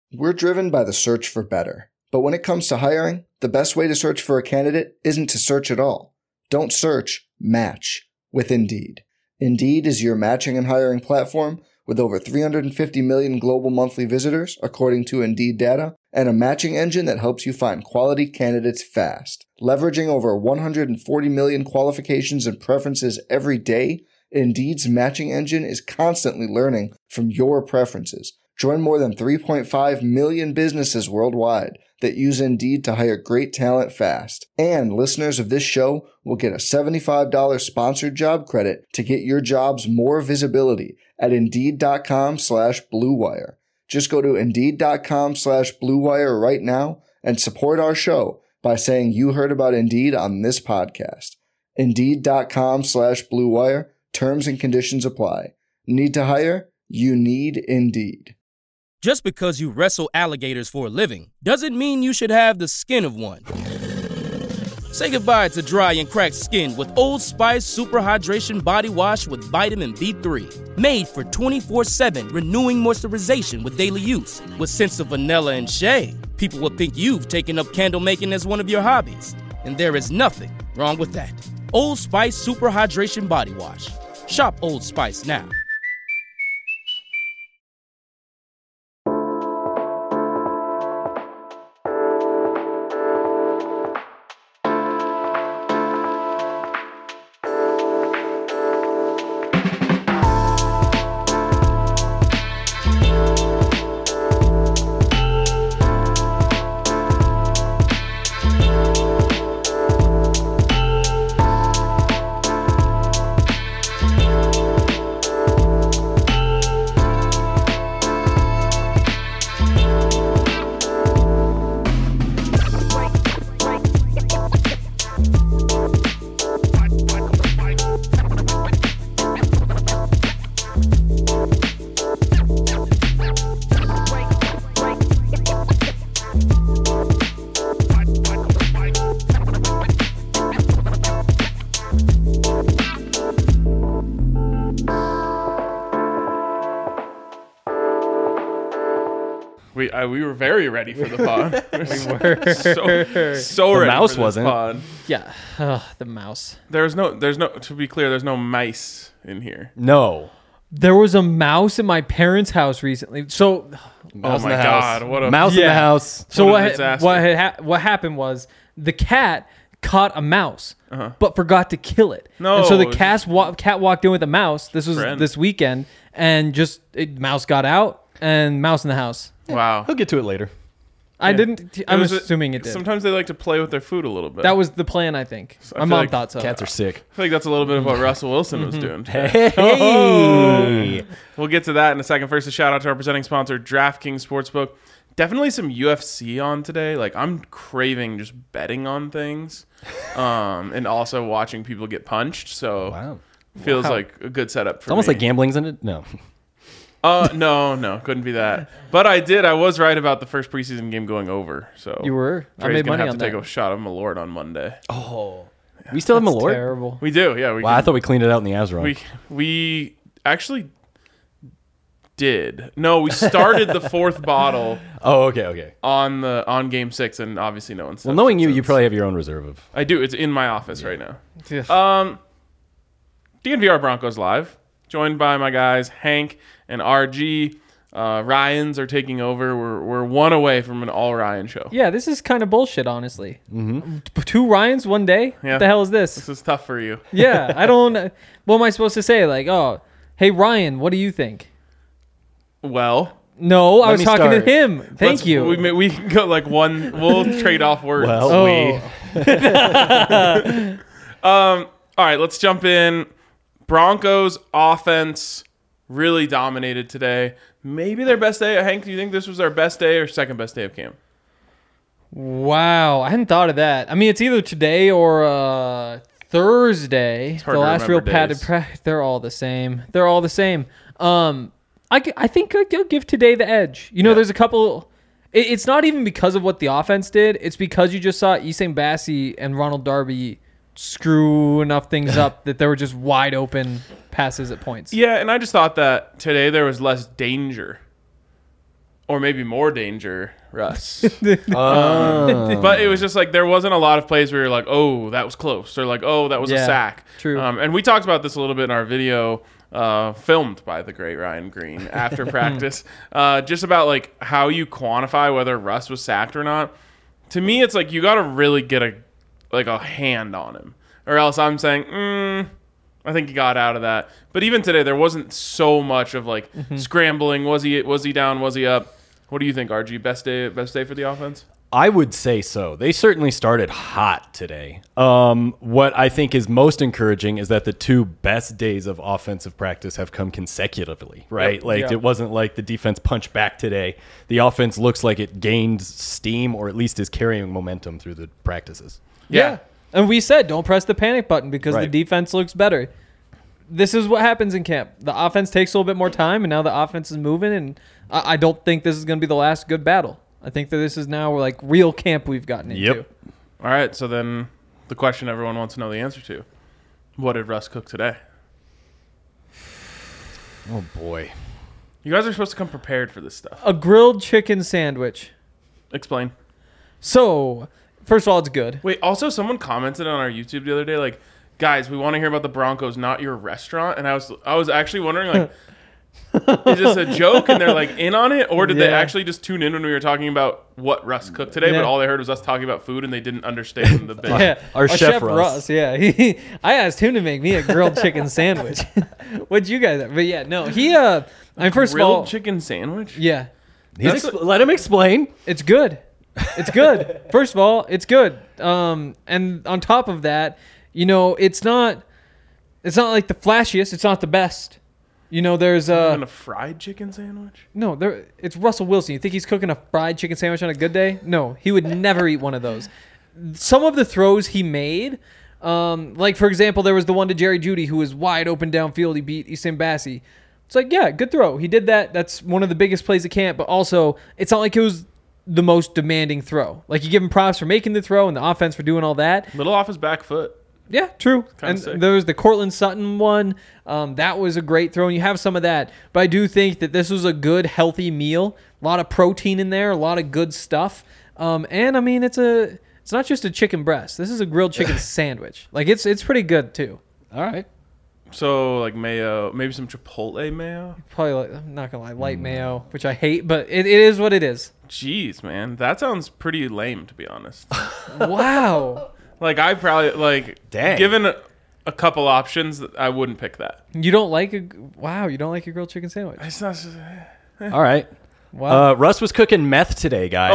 We're driven by the search for better. But when it comes to hiring, the best way to search for a candidate isn't to search at all. Don't search, match with Indeed. Indeed is your matching and hiring platform with over 350 million global monthly visitors, according to Indeed data, and a matching engine that helps you find quality candidates fast. Leveraging over 140 million qualifications and preferences every day, Indeed's matching engine is constantly learning from your preferences. Join more than 3.5 million businesses worldwide that use Indeed to hire great talent fast. And listeners of this show will get a $75 sponsored job credit to get your jobs more visibility at Indeed.com/Blue Wire. Just go to Indeed.com/Blue Wire right now and support our show by saying you heard about Indeed on this podcast. Indeed.com/Blue Wire. Terms and conditions apply. Need to hire? You need Indeed. Just because you wrestle alligators for a living doesn't mean you should have the skin of one. Say goodbye to dry and cracked skin with Old Spice Super Hydration Body Wash with Vitamin B3. Made for 24/7 renewing moisturization with daily use. With scents of vanilla and shea, people will think you've taken up candle making as one of your hobbies. And there is nothing wrong with that. Old Spice Super Hydration Body Wash. Shop Old Spice now. We were very ready for the pod. We were so The ready mouse for this wasn't. pod. Yeah, the mouse. There's no. To be clear, there's no mice in here. No. There was a mouse in my parents' house recently. So, Mouse oh in my the house. god! What a Mouse in the Yeah. house. so What a disaster. what happened was the cat caught a mouse, but forgot to kill it. No, and so the it's cat walked in with a mouse. This was Friend. this weekend, and mouse got out and mouse in the house. Wow. He'll get to it later. I didn't. I'm was assuming it did. Sometimes they like to play with their food a little bit. That was the plan, I think. I My feel mom like thought so. Cats are sick. I feel like that's a little bit of what Russell Wilson was doing. Hey. We'll get to that in a second. First, a shout out to our presenting sponsor, DraftKings Sportsbook. Definitely some UFC on today. Like, I'm craving just betting on things, and also watching people get punched. So Wow. feels like a good setup for It's almost me. like gambling's in it. No. No, couldn't be that. But I was right about the first preseason game going over. So You were. I Dre's made gonna money have on to take that. a shot of Malort on Monday. Oh. We still have That's Malort? terrible. We do, yeah. Wow, I thought we cleaned it out in the Azeroth. We actually did. No, we started the fourth bottle Oh, okay. on game 6, and obviously no one's. Well, knowing you, you probably have your own reserve of. I do. It's in my office right now. Yeah. DNVR Broncos Live, joined by my guys Hank and RG. Ryans are taking over. We're one away from an all Ryan show. Yeah, this is kind of bullshit, honestly. Mm-hmm. 2 Ryans one day? Yeah. What the hell is this? This is tough for you. Yeah, I don't... What am I supposed to say? Like, oh, hey, Ryan, what do you think? Well, No, I was me talking start. to him. Thank you. We can go like one. We'll trade off words. Well, Oh. All right, let's jump in. Broncos offense really dominated today. Maybe their best day. Hank, do you think this was their best day or second best day of camp? Wow, I hadn't thought of that. I mean, it's either today or Thursday. hard The to last real remember padded days. practice. They're all the same. I think I'll give today the edge. You know, Yeah. there's a couple... It's not even because of what the offense did. It's because you just saw Essam Bassi and Ronald Darby screw enough things up that there were just wide open passes at points. Yeah, and I just thought that today there was less danger or maybe more danger, Russ. But it was just like there wasn't a lot of plays where you're like, oh, that was close, or like, oh, that was a Yeah, sack. true. And we talked about this a little bit in our video filmed by the great Ryan Green after practice, just about like how you quantify whether Russ was sacked or not. To me, it's like you got to really get a hand on him, or else I'm saying, I think he got out of that. But even today, there wasn't so much of like scrambling. Was he down? Was he up? What do you think, RG? Best day for the offense? I would say so. They certainly started hot today. What I think is most encouraging is that the 2 best days of offensive practice have come consecutively, right? It wasn't like the defense punched back today. The offense looks like it gained steam, or at least is carrying momentum through the practices. Yeah. And we said, don't press the panic button because the Right. defense looks better. This is what happens in camp. The offense takes a little bit more time, and now the offense is moving, and I don't think this is going to be the last good battle. I think that this is now like real camp we've gotten into. Yep. All right. So then the question everyone wants to know the answer to: what did Russ cook today? Oh, boy. You guys are supposed to come prepared for this stuff. A grilled chicken sandwich. Explain. So, first of all, it's good. Wait, also someone commented on our YouTube the other day, like, guys, we want to hear about the Broncos, not your restaurant. And I was actually wondering, like, is this a joke and they're like in on it, or did they Yeah. actually just tune in when we were talking about what Russ cooked today, Yeah. but all they heard was us talking about food and they didn't understand the bit? Yeah, Our chef Russ. Yeah, I asked him to make me a grilled chicken sandwich. What'd you guys? But yeah, no, he. I mean, first of Grilled all, chicken sandwich? yeah, Let him explain. it's good. It's good. First of all, it's good. And on top of that, you know, it's not like the flashiest. It's not the best. You know, there's And a fried chicken sandwich? no, it's Russell Wilson. You think he's cooking a fried chicken sandwich on a good day? No, he would never eat one of those. Some of the throws he made, like for example, there was the one to Jerry Jeudy who was wide open downfield. He beat Easton Bassey. It's like, yeah, good throw. He did that. That's one of the biggest plays at camp. But also, it's not like it was the most demanding throw. Like, you give him props for making the throw and the offense for doing all that. Little off his back foot. Yeah, true. Kinda And sick. there was the Cortland Sutton one. That was a great throw, and you have some of that. But I do think that this was a good, healthy meal. A lot of protein in there, a lot of good stuff. And I mean, it's not just a chicken breast. This is a grilled chicken sandwich. Like, it's pretty good too. All right. So, like mayo, maybe some Chipotle mayo? Probably, like, I'm not gonna lie, light mayo, which I hate, but it is what it is. Jeez, man. That sounds pretty lame, to be honest. Wow. Like, I probably, like, Dang. given a couple options, I wouldn't pick that. You don't like a grilled chicken sandwich? It's not. All right. Wow. Russ was cooking meth today, guys.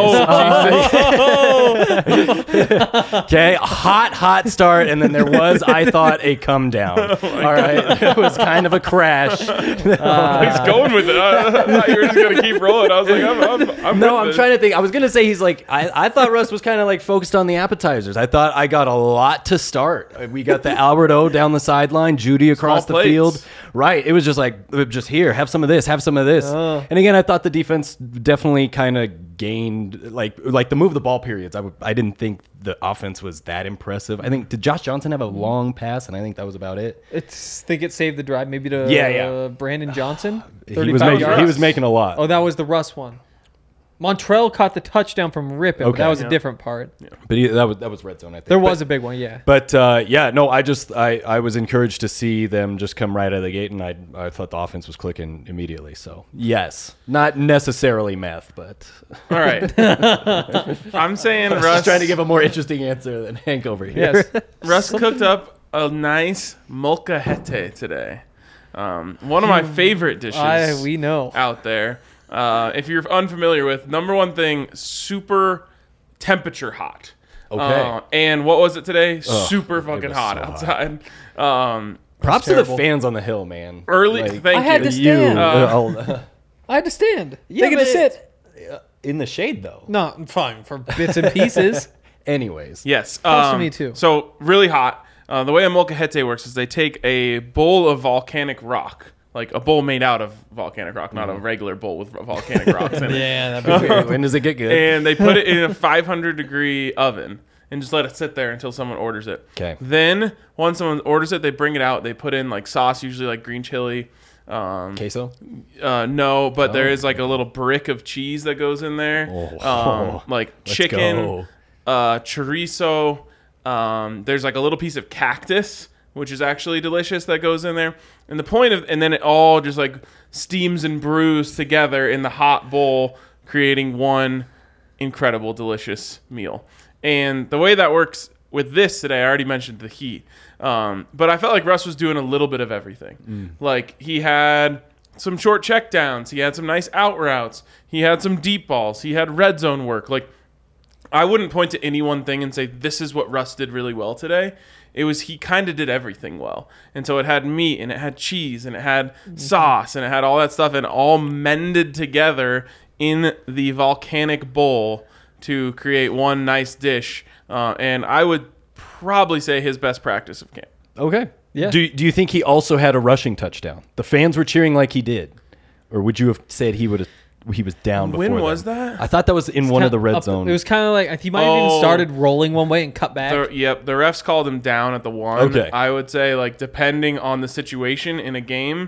Oh, Okay, hot start, and then there was, I thought, a come down. All right, it was kind of a crash. he's going with it. I thought you were just gonna keep rolling. I was like, I'm No, with I'm this. trying to think. I was gonna say he's like, I thought Russ was kind of like focused on the appetizers. I thought I got a lot to start. We got the Albert O down the sideline, Judy across Small the plates. field. Right. It was just like, just here, have some of this, have some of this. And again, I thought the defense definitely kind of gained like the move the ball periods. I didn't think the offense was that impressive. I think, did Josh Johnson have a long pass? And I think that was about it. Think it saved the drive maybe to Yeah. Brandon Johnson. He was 35 making, yards. he was making a lot. Oh, that was the Russ one. Montrell caught the touchdown from Rippin. Okay. That was Yeah. a different part. But that was red zone, I think. There was a big one, yeah. But yeah, no, I was encouraged to see them just come right out of the gate, and I thought the offense was clicking immediately. So yes, not necessarily meth, but All right. I'm saying just Russ. trying to give a more interesting answer than Hank over here. Yes. Russ cooked up a nice molcajete today. One of my favorite dishes We know. out there. If you're unfamiliar with, number one thing, super temperature hot. Okay. And what was it today? Super fucking was hot so outside. Props to the terrible. fans on the hill, man. Early, Like, thank I had you. to stand. you I had to stand. Yeah, They get to but sit. in the shade though. No, fine for bits and pieces. Anyways, Yes. Close to me, too. So really hot. The way a molcajete works is they take a bowl of volcanic rock, like a bowl made out of volcanic rock, not a regular bowl with volcanic rocks in it. Yeah, that'd be when does it get good? And they put it in a 500-degree oven and just let it sit there until someone orders it. 'Kay. Then once someone orders it, they bring it out. They put in like sauce, usually like green chili, Queso? No, but there is like a little brick of cheese that goes in there. Like chicken, chorizo. There's like a little piece of cactus, which is actually delicious, that goes in there. And the point of, and then it all just like steams and brews together in the hot bowl, creating one incredible, delicious meal. And the way that works with this today, I already mentioned the heat. But I felt like Russ was doing a little bit of everything. Like he had some short checkdowns. He had some nice out routes. He had some deep balls. He had red zone work. Like I wouldn't point to any one thing and say, this is what Russ did really well today. It was, he kind of did everything well. And so it had meat and it had cheese and it had sauce and it had all that stuff and all mended together in the volcanic bowl to create one nice dish. And I would probably say his best practice of camp. Okay. Yeah. Do you think he also had a rushing touchdown? The fans were cheering like he did. Or would you have said he was down before When was then? that? I thought that was in one of the red zone. It was kind of like he might have even started rolling one way and cut back. The refs called him down at the one. Okay. I would say, like, depending on the situation in a game,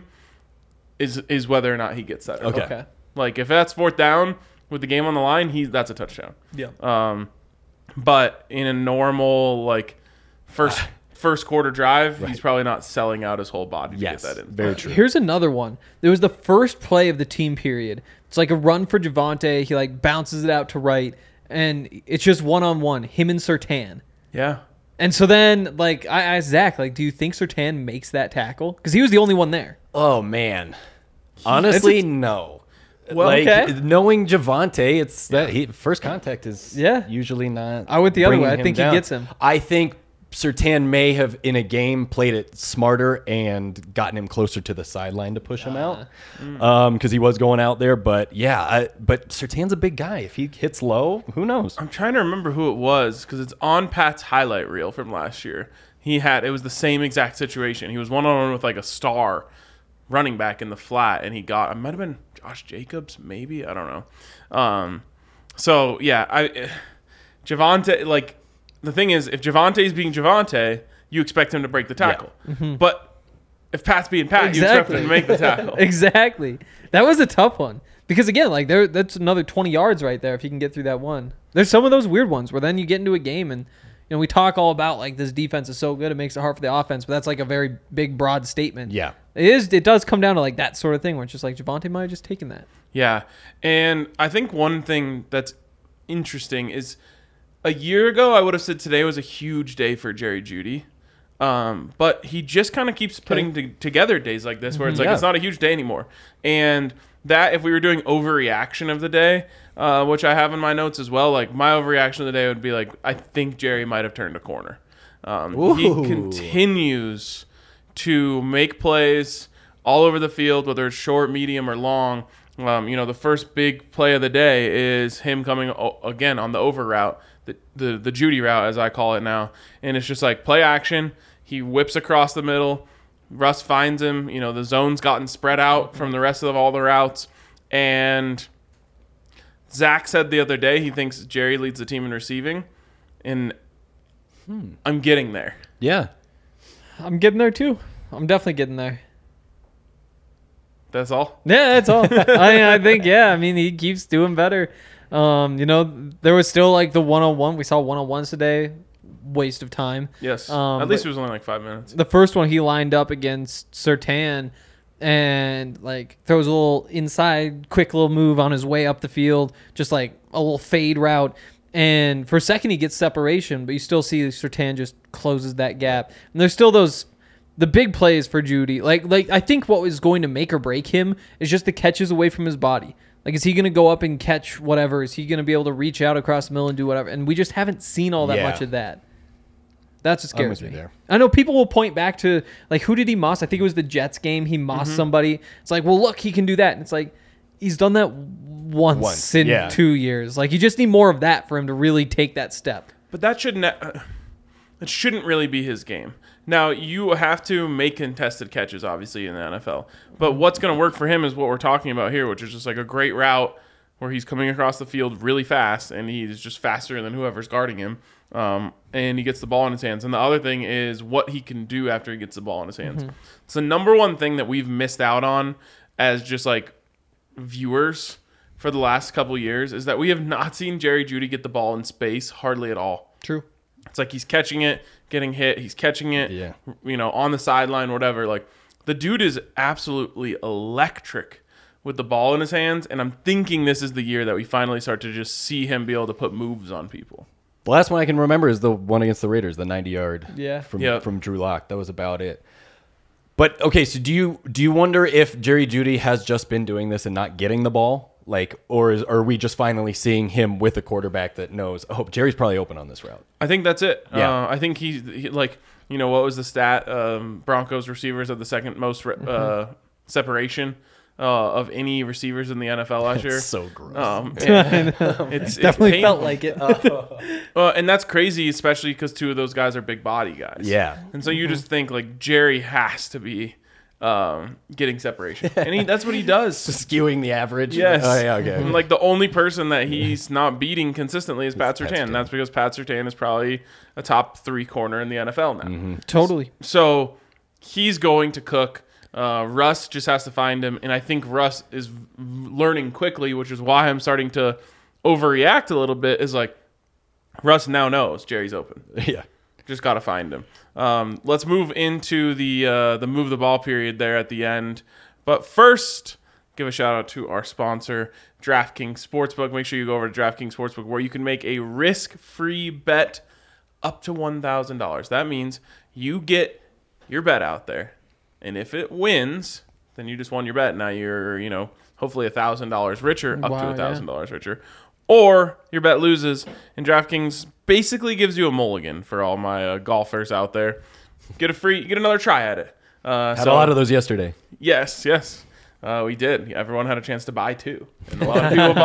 is whether or not he gets that. Okay. Like, if that's fourth down with the game on the line, that's a touchdown. Yeah. But in a normal, like, first quarter drive, he's probably not selling out his whole body to get that in. Very true. Here's another one. It was the first play of the team period. It's like a run for Javonte. He like bounces it out to right, and it's just one-on-one, him and Surtain. Yeah. And so then, like, I asked Zach, like, do you think Surtain makes that tackle? Because he was the only one there. Oh, man. Honestly, no. Well, like, okay. knowing Javonte, it's that first contact is Yeah. usually not. I went the other way. bringing I think he down. gets him. I think Surtain may have, in a game, played it smarter and gotten him closer to the sideline to push him out because he was going out there. But yeah, but Surtain's a big guy. If he hits low, who knows? I'm trying to remember who it was because it's on Pat's highlight reel from last year. It was the same exact situation. He was one-on-one with like a star running back in the flat, and it might have been Josh Jacobs, maybe, I don't know. So yeah, Javonte, like, the thing is, if Javante's being Javonte, you expect him to break the tackle. Yeah. But if Pat's being Pat, you expect him to make the tackle. Exactly. That was a tough one. Because, again, like that's another 20 yards right there if you can get through that one. There's some of those weird ones where then you get into a game and, you know, we talk all about, like, this defense is so good, it makes it hard for the offense, but that's, like, a very big, broad statement. Yeah. It does come down to, like, that sort of thing where it's just like Javonte might have just taken that. Yeah. And I think one thing that's interesting is a year ago, I would have said today was a huge day for Jerry Jeudy. But he just kind of keeps putting together days like this where it's like, it's not a huge day anymore. And that, if we were doing overreaction of the day, which I have in my notes as well, like my overreaction of the day would be like, I think Jerry might have turned a corner. He continues to make plays all over the field, whether it's short, medium, or long. The first big play of the day is him coming again on the over route, the Jeudy route, as I call it now. And it's just like play action. He whips across the middle. Russ finds him. You know, the zone's gotten spread out from the rest of all the routes. And Zach said the other day he thinks Jerry leads the team in receiving. And I'm getting there. Yeah. I'm getting there, too. I'm definitely getting there. That's all? Yeah, that's all. I think, yeah. I mean, he keeps doing better. There was still like the one-on-one. We saw one-on-ones today. Waste of time. Yes. At least it was only like 5 minutes. The first one he lined up against Surtain and like throws a little inside, quick little move on his way up the field, just like a little fade route. And for a second he gets separation, but you still see Surtain just closes that gap. And there's still the big plays for Jeudy. Like I think what was going to make or break him is just the catches away from his body. Like, is he going to go up and catch whatever? Is he going to be able to reach out across the middle and do whatever? And we just haven't seen all that much of that. That's what scares me. There. I know people will point back to, like, who did he moss? I think it was the Jets game. He mossed somebody. It's like, well, look, he can do that. And it's like, he's done that once in 2 years. Like, you just need more of that for him to really take that step. But that shouldn't really be his game. Now, you have to make contested catches, obviously, in the NFL. But what's going to work for him is what we're talking about here, which is just like a great route, where he's coming across the field really fast, and he's just faster than whoever's guarding him. And he gets the ball in his hands. And the other thing is what he can do after he gets the ball in his hands. It's the number one thing that we've missed out on as just like viewers for the last couple years is that we have not seen Jerry Jeudy get the ball in space hardly at all. True. It's like he's catching it, getting hit. He's catching it, on the sideline, whatever. Like, the dude is absolutely electric with the ball in his hands, and I'm thinking this is the year that we finally start to just see him be able to put moves on people. The last one I can remember is the one against the Raiders, the 90-yard from Drew Lock. That was about it. But, okay, so do you wonder if Jerry Jeudy has just been doing this and not getting the ball? Like, or are we just finally seeing him with a quarterback that knows, oh, Jerry's probably open on this route? I think that's it. Yeah. I think he like, what was the stat? Broncos receivers have the second most separation of any receivers in the NFL last year. It's so gross. It's Definitely painful. felt like it. And that's crazy, especially because two of those guys are big body guys. Yeah. And so you just think, like, Jerry has to be getting separation. And that's what he does. Skewing the average? Yes. Oh, yeah, okay. And, like, the only person that he's not beating consistently is Pat Surtain. Surtain. That's because Pat Surtain is probably a top 3 corner in the NFL now. Totally. So he's going to cook. Russ just has to find him. And I think Russ is learning quickly, which is why I'm starting to overreact a little bit, is like, Russ now knows Jerry's open. Yeah. Just got to find him. Let's move into the move the ball period there at the end. But first, give a shout out to our sponsor, DraftKings Sportsbook. Make sure you go over to DraftKings Sportsbook, where you can make a risk-free bet up to $1,000. That means you get your bet out there, and if it wins, then you just won your bet. Now you're, hopefully $1,000 richer, up to $1,000 richer. Or your bet loses, and DraftKings basically gives you a mulligan for all my golfers out there. Get another try at it. Had a lot of those yesterday. Yes. We did. Everyone had a chance to buy 2, and a lot of people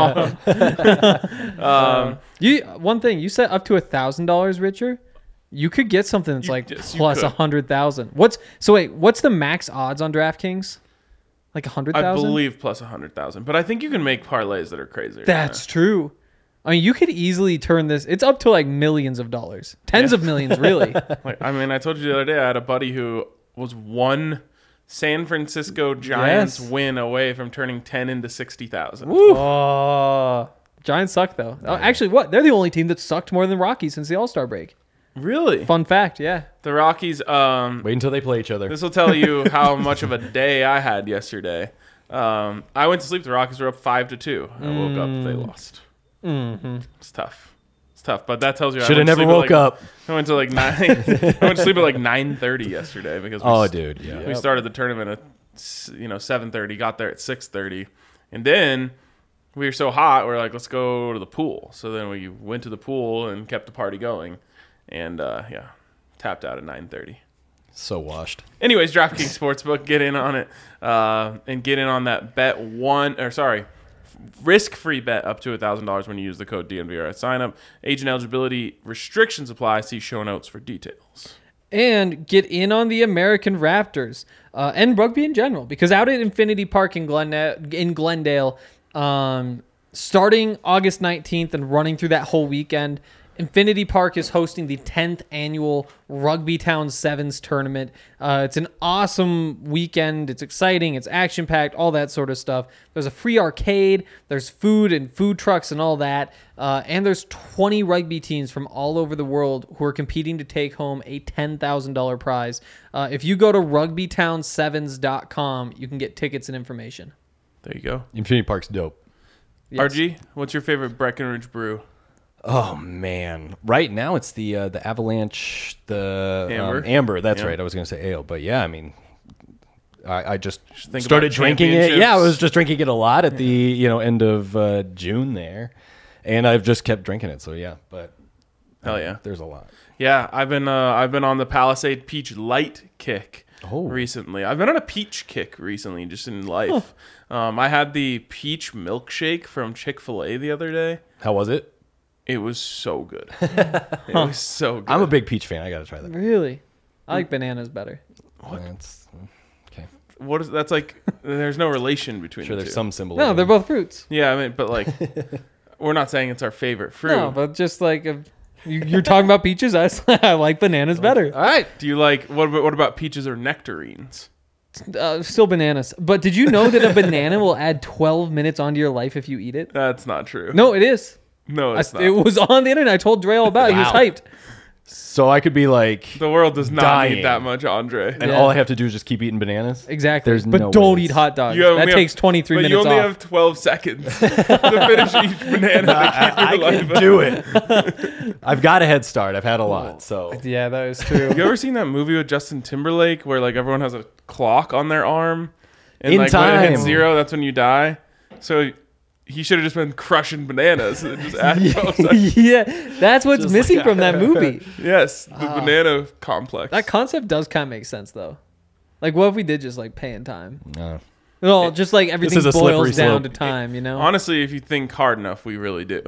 bought them. One thing you said, up to $1,000 richer. You could get something that's plus 100,000. What's the max odds on DraftKings? Like 100,000? I believe plus 100,000. But I think you can make parlays that are crazier. That's true. I mean, you could easily turn this. It's up to like millions of dollars, tens of millions, really. I told you the other day, I had a buddy who was one San Francisco Giants win away from turning 10 into 60,000. Oh, Giants suck though. Actually, they're the only team that sucked more than the Rockies since the All-Star break. Really? Fun fact, yeah. The Rockies. Wait until they play each other. This will tell you how much of a day I had yesterday. I went to sleep. The Rockies were up 5-2. I woke up. They lost. Mm-hmm. It's tough. But that tells you. Should have never woke up. I went to like 9. I went to sleep at like 9:30 yesterday because we started the tournament at 7:30. Got there at 6:30, and then we were so hot. We're like, let's go to the pool. So then we went to the pool and kept the party going. And, tapped out at 9:30. So washed. Anyways, DraftKings Sportsbook, get in on it. And get in on that risk-free bet up to $1,000 when you use the code DNVR at sign-up. Age and eligibility restrictions apply. See show notes for details. And get in on the American Raptors and rugby in general. Because out at Infinity Park in Glendale, starting August 19th and running through that whole weekend, Infinity Park is hosting the 10th annual Rugby Town Sevens tournament. It's an awesome weekend. It's exciting. It's action-packed, all that sort of stuff. There's a free arcade. There's food and food trucks and all that. And there's 20 rugby teams from all over the world who are competing to take home a $10,000 prize. If you go to rugbytownsevens.com, you can get tickets and information. There you go. Infinity Park's dope. Yes. RG, what's your favorite Breckenridge brew? Oh man! Right now it's the Avalanche, the Amber. Amber. That's right. I was going to say ale, but yeah, I mean, I just think started about drinking it. championships. Yeah, I was just drinking it a lot at the end of June there, and I've just kept drinking it. So yeah, but Hell yeah, there's a lot. Yeah, I've been on the Palisade Peach Light kick Oh. recently. I've been on a peach kick recently, just in life. I had the peach milkshake from Chick-fil-A the other day. How was it? It was so good. It was so good. I'm a big peach fan. I got to try that. Really? I like bananas better. That's, okay. what is that's like? There's no relation between Sure, the there's two. some symbolism. No, they're both fruits. Yeah, I mean, but like, we're not saying it's our favorite fruit. No, but just like you're talking about peaches. I like bananas better. All right. Do you like what about peaches or nectarines? Still bananas. But did you know that a banana will add 12 minutes onto your life if you eat it? That's not true. No, it is. No, it's not. It was on the internet. I told Dre all about it. He was Wow. hyped. So I could be like, The world does not Dying. need that much, Andre. and Yeah. all I have to do is just keep eating bananas. Exactly. There's but no don't way eat it's- hot dogs. You only That have- takes 23 but minutes you only off. have 12 seconds to finish each banana. I can do it. I've got a head start. I've had a lot. So Yeah, that is true. You ever seen that movie with Justin Timberlake where like everyone has a clock on their arm, and In like when it hits time. 0, that's when you die. So he should have just been crushing bananas. And just add 12 seconds. Yeah, that's what's Just missing like from that movie. Yes, the banana complex. That concept does kind of make sense, though. Like, what if we did just like pay in time? no. No, just like everything is a slippery boils down slope. to time, you know? Honestly, if you think hard enough, we really do.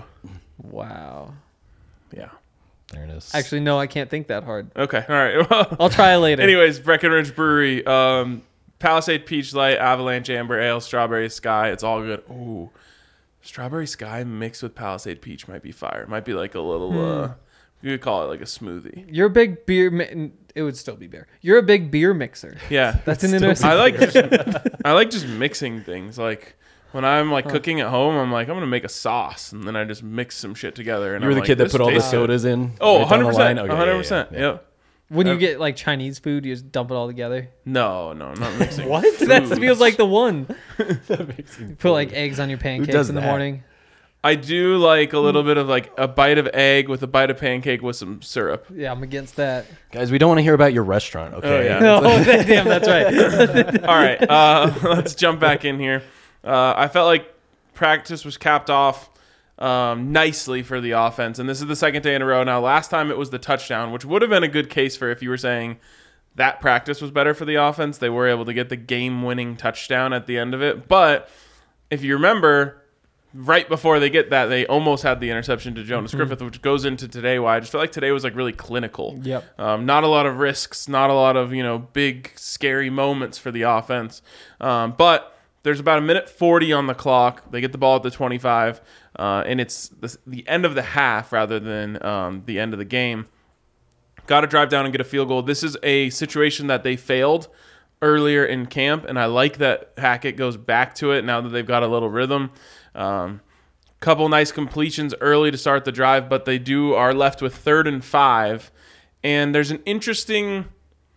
Wow. Yeah. There it is. Actually, no, I can't think that hard. Okay. All right. Well, I'll try later. anyways, Breckenridge Brewery, Palisade Peach Light, Avalanche Amber Ale, Strawberry Sky. It's all good. Ooh, Strawberry Sky mixed with Palisade Peach might be fire. It might be like a little. You could call it like a smoothie. You're a big beer. It would still be beer. You're a big beer mixer. Yeah, That's an interesting. I like just mixing things. Like when I'm like cooking at home, I'm like I'm gonna make a sauce, and then I just mix some shit together. And You were I'm the like, kid that this put all the tastes good. sodas in. Oh, right down the 100%. line? Okay, 100%. yeah. Yep. When you get like Chinese food, you just dump it all together. No, I'm not mixing. What? That foods. feels like the one. You put like eggs on your pancakes does in the that? morning. I do like a little bit of like a bite of egg with a bite of pancake with some syrup. Yeah, I'm against that. Guys, we don't want to hear about your restaurant, okay? yeah. No, damn, that's right. All right, let's jump back in here. I felt like practice was capped off nicely for the offense, and this is the second day in a row. Now, last time it was the touchdown, which would have been a good case for if you were saying that practice was better for the offense. They were able to get the game-winning touchdown at the end of it. But if you remember, right before they get that, they almost had the interception to Jonas Griffith, which goes into today. Why I just felt like today was like really clinical. Yep. Not a lot of risks, not a lot of big scary moments for the offense. But there's about 1:40 on the clock. They get the ball at the 25, and it's the end of the half rather than the end of the game. Got to drive down and get a field goal. This is a situation that they failed earlier in camp, and I like that Hackett goes back to it now that they've got a little rhythm. Couple nice completions early to start the drive, but they are left with 3rd and 5, and there's an interesting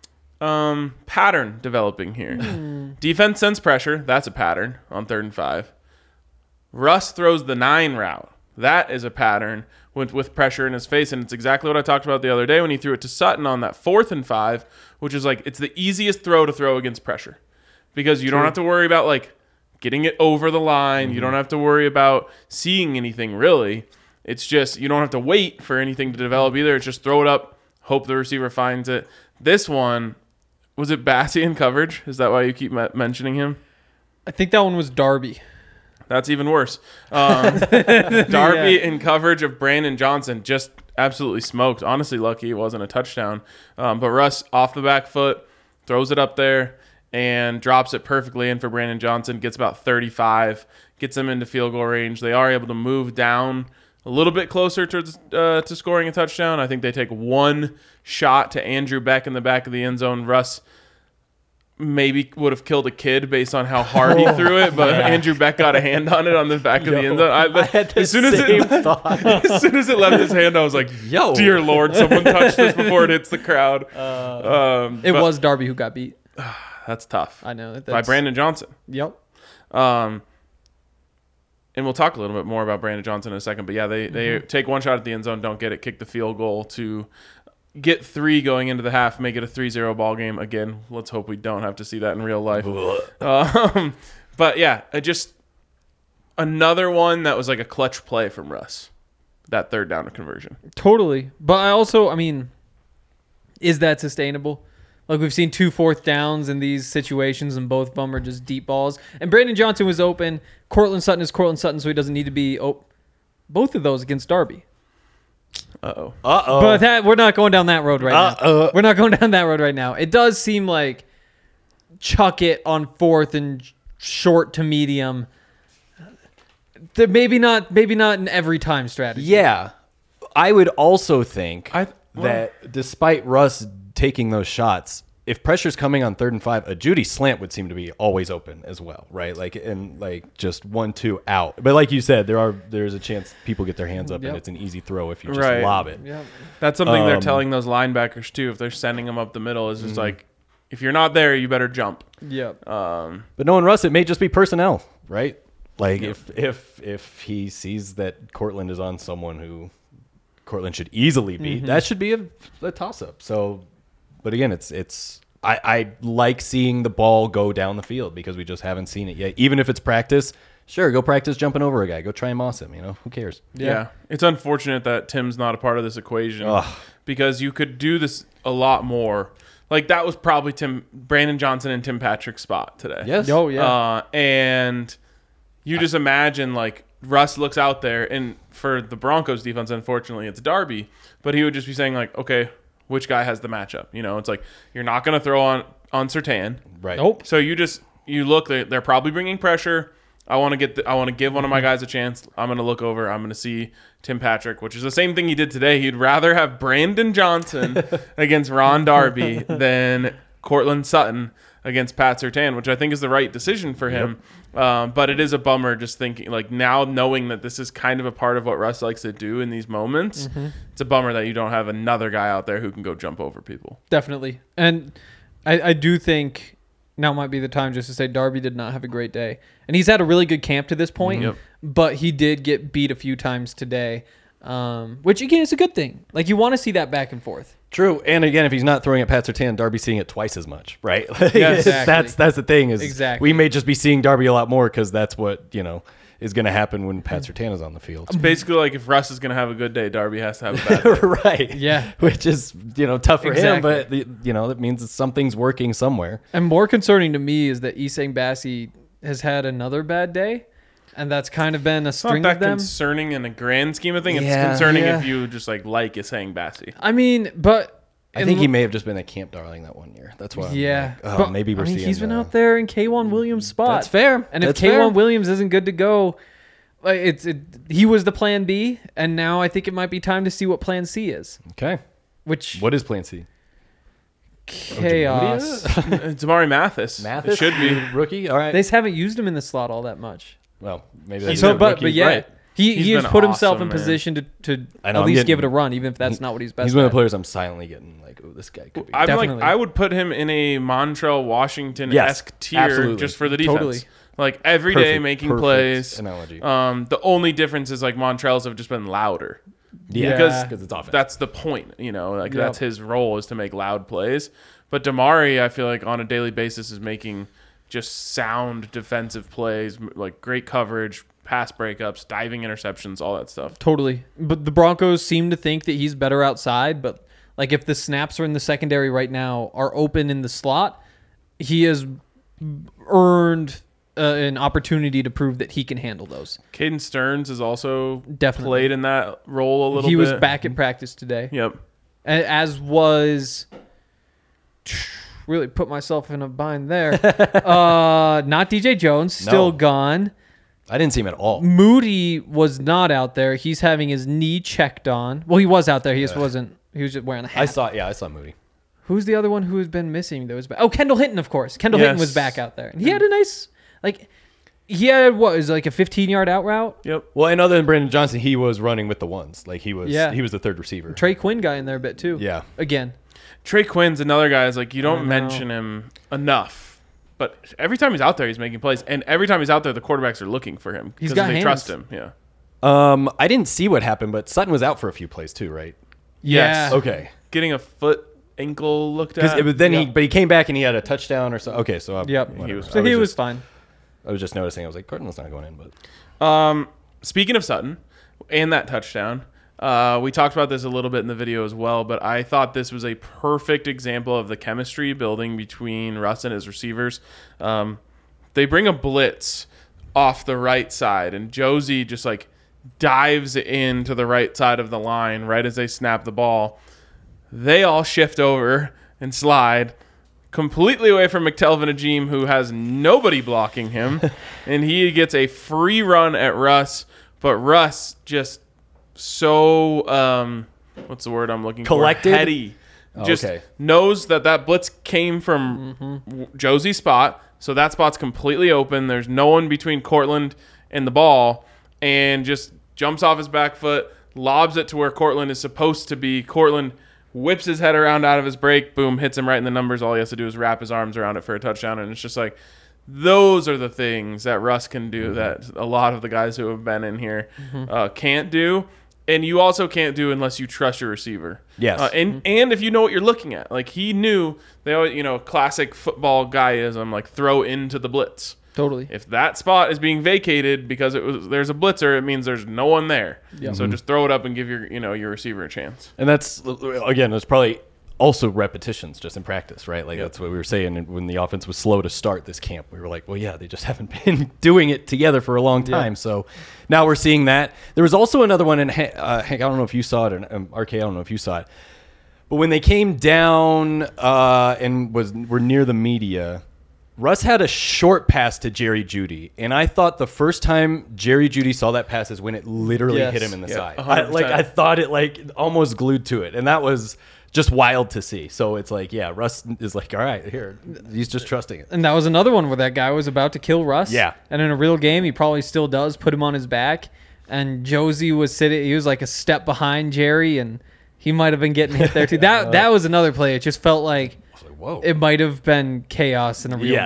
pattern developing here. Defense sends pressure. That's a pattern on 3rd and 5. Russ throws the 9 route. That is a pattern with pressure in his face, and it's exactly what I talked about the other day when he threw it to Sutton on that 4th and 5, which is like it's the easiest throw to throw against pressure because you don't have to worry about like getting it over the line. You don't have to worry about seeing anything really. It's just you don't have to wait for anything to develop either. It's just throw it up, hope the receiver finds it. This one, was it Bassey in coverage? Is that why you keep mentioning him? I think that one was Darby. That's even worse. Darby in coverage of Brandon Johnson just absolutely smoked. Honestly, lucky it wasn't a touchdown. But Russ off the back foot, throws it up there, and drops it perfectly in for Brandon Johnson. Gets about 35, gets them into field goal range. They are able to move down a little bit closer to scoring a touchdown. I think they take one shot to Andrew Beck in the back of the end zone. Russ maybe would have killed a kid based on how hard he threw it, but Andrew Beck got a hand on it on the back of the end zone. I had the as soon as it left his hand, I was like, Yo. dear Lord, someone touch this before it hits the crowd. It But was Darby who got beat. That's tough. I know. By Brandon Johnson. Yep. And we'll talk a little bit more about Brandon Johnson in a second. But yeah, they take one shot at the end zone, don't get it, kick the field goal to get 3 going into the half, make it a 3-0 ball game. Again, let's hope we don't have to see that in real life. But yeah, just another one that was like a clutch play from Russ. That 3rd down conversion. Totally. But I mean, is that sustainable? Like we've seen 2 4th downs in these situations, and both of them are just deep balls. And Brandon Johnson was open. Cortland Sutton is Cortland Sutton, so he doesn't need to be both of those against Darby. Uh-oh. But we're not going down that road right now. We're not going down that road right now. It does seem like chuck it on 4th and short to medium. Maybe not an every time strategy. Yeah. I would also think Well- that despite Russ taking those shots, if pressure's coming on 3rd and 5, a Judy slant would seem to be always open as well, right? Just 1-2 out. But like you said, there's a chance people get their hands up and it's an easy throw if you just Right. lob it. Yep. That's something they're telling those linebackers too. If they're sending them up the middle, is just like, if you're not there, you better jump. Yep. But knowing Russ, it may just be personnel, right? Like if he sees that Cortland is on someone who Cortland should easily beat, that should be a toss up. So, but again, I like seeing the ball go down the field because we just haven't seen it yet. Even if it's practice, sure, go practice jumping over a guy, go try and moss him. Who cares? Yeah. It's unfortunate that Tim's not a part of this equation because you could do this a lot more. Like that was probably Brandon Johnson and Tim Patrick's spot today. Yes. Oh yeah. And you just imagine like Russ looks out there, and for the Broncos defense, unfortunately, it's Darby, but he would just be saying like, okay, which guy has the matchup? It's like you're not going to throw on Surtain, Right. Nope. so you look. They're probably bringing pressure. I want to give one of my guys a chance. I'm going to look over. I'm going to see Tim Patrick, which is the same thing he did today. He'd rather have Brandon Johnson against Ron Darby than Cortland Sutton against Pat Surtain, which I think is the right decision for him. But it is a bummer just thinking, like, now knowing that this is kind of a part of what Russ likes to do in these moments, it's a bummer that you don't have another guy out there who can go jump over people. Definitely. And I do think now might be the time just to say Darby did not have a great day. And he's had a really good camp to this point, but he did get beat a few times today, which, again, is a good thing. Like, you want to see that back and forth. True. And again, if he's not throwing at Pat Surtain, Darby's seeing it twice as much, right? Yes, exactly. That's the thing is Exactly. we may just be seeing Darby a lot more because that's what, is going to happen when Pat Surtain is on the field. It's basically like if Russ is going to have a good day, Darby has to have a bad day. Right. Yeah. Which is, tough for him, Exactly. but, that means that something's working somewhere. And more concerning to me is that Isang Bassi has had another bad day, and that's kind of been a It's not string that of them. concerning in a grand scheme of things. It's Yeah. concerning Yeah. if you just like Isang Bassi. I mean, but... I think he may have just been a camp darling that one year. That's why. Yeah. I'm like, But, maybe we're seeing. he's been out there in K1 Williams' spot. That's fair. And if That's K1 fair. Williams isn't good to go, like he was the plan B, and now I think it might be time to see what plan C is. Okay. Which What is Plan C? chaos. It's Amari Mathis. Mathis It should be. rookie. All right. They just haven't used him in the slot all that much. Well, maybe that's So, a but rookie. yeah, Right. he He's has been put himself awesome, in man. position to I know, at I'm least getting- give it a run, even if that's not what he's best He's one of at. the players I'm silently getting like, oh, this guy could be. Definitely. I would put him in a Montrell Washington-esque Yes, tier absolutely. just for the defense. Totally. Like every day Perfect, making perfect plays. analogy. The only difference is like Montrell's have just been louder. Yeah, because it's offense. that's the point. Yep. That's his role, is to make loud plays. But Damari, I feel like on a daily basis is making just sound defensive plays, like great coverage, pass breakups, diving interceptions, all that stuff. Totally. But the Broncos seem to think that he's better outside, but like if the snaps are in the secondary right now are open in the slot, he has earned an opportunity to prove that he can handle those. Caden Stearns has also Definitely. played in that role a little bit. He was back at practice today. Yep. As was... Really put myself in a bind there. Not DJ Jones, still No. gone. I didn't see him at all. Moody was not out there. He's having his knee checked on. Well, he was out there. He just wasn't. He was just wearing a hat. I saw Moody. Who's the other one who has been missing? That was back? Oh, Kendall Hinton, of course. Kendall Hinton was Yes. back out there. And he had a nice, like, he had what was it, like a 15-yard out route. Yep. Well, and other than Brandon Johnson, he was running with the ones. Like he was Yeah. the third receiver. Trey Quinn guy in there a bit too. Yeah. Again. Trey Quinn's another guy. Is like you I don't know. mention him enough, but every time he's out there, he's making plays, and every time he's out there, the quarterbacks are looking for him He's because got they hands. trust him. Yeah. I didn't see what happened, but Sutton was out for a few plays too, right? Yes. Yeah. Okay. Getting a foot ankle looked Because at. it was then Yep. he came back and he had a touchdown or so. Okay, so Yep. whatever. He was- So I he was just- fine. I was just noticing. I was like, Cardinals not going in, but Speaking of Sutton and that touchdown, we talked about this a little bit in the video as well, but I thought this was a perfect example of the chemistry building between Russ and his receivers. They bring a blitz off the right side, and Josie just like dives into the right side of the line right as they snap the ball. They all shift over and slide. completely away from McTelvin Ajim, who has nobody blocking him, and he gets a free run at Russ. But Russ just so what's the word I'm looking Collected? for? Heady. Just knows that blitz came from Josie's spot, so that spot's completely open. There's no one between Cortland and the ball, and just jumps off his back foot, lobs it to where Cortland is supposed to be. Cortland whips his head around out of his break, boom, hits him right in the numbers. All he has to do is wrap his arms around it for a touchdown, and it's just like, those are the things that Russ can do that a lot of the guys who have been in here can't do. And you also can't do unless you trust your receiver. Yes. And if you know what you're looking at. Like, he knew, they always, classic football guyism, like, throw into the blitz. Totally. If that spot is being vacated because there's a blitzer, it means there's no one there. Yeah. So just throw it up and give your receiver a chance. And that's probably also repetitions just in practice, right? Like that's what we were saying when the offense was slow to start this camp. We were like, well, yeah, they just haven't been doing it together for a long time. Yeah. So now we're seeing that. There was also another one, and Hank, I don't know if you saw it, and RK, I don't know if you saw it, but when they came down and were near the media, Russ had a short pass to Jerry Jeudy, and I thought the first time Jerry Jeudy saw that pass is when it literally hit him in the side. I thought it almost glued to it, and that was just wild to see. So it's like, yeah, Russ is like, all right, here. He's just trusting it. And that was another one where that guy was about to kill Russ. Yeah. And in a real game, he probably still does put him on his back. And Josie was sitting, he was like a step behind Jerry, and he might have been getting hit there too. That was another play. It just felt like whoa. It might have been chaos in a real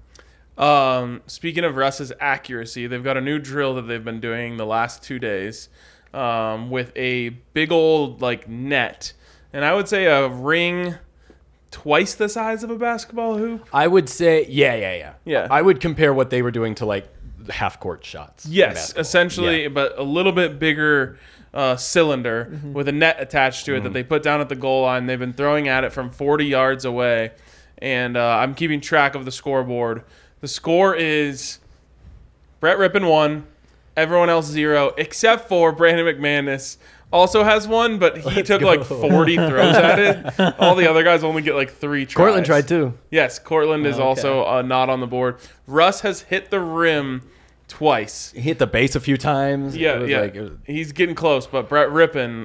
game. Speaking of Russ's accuracy, they've got a new drill that they've been doing the last 2 days with a big old net. And I would say a ring twice the size of a basketball hoop. I would say, yeah. I would compare what they were doing to like half-court shots. Yes, essentially, but a little bit bigger cylinder with a net attached to it that they put down at the goal line. They've been throwing at it from 40 yards away, and I'm keeping track of the scoreboard. The score is Brett Rippon 1, everyone else 0, except for Brandon McManus. Also has 1, but he took like 40 throws at it. All the other guys only get like 3 tries. Cortland tried too. Yes, Cortland is also not on the board. Russ has hit the rim twice. He hit the base a few times. Yeah. He's getting close, but Brett Rippon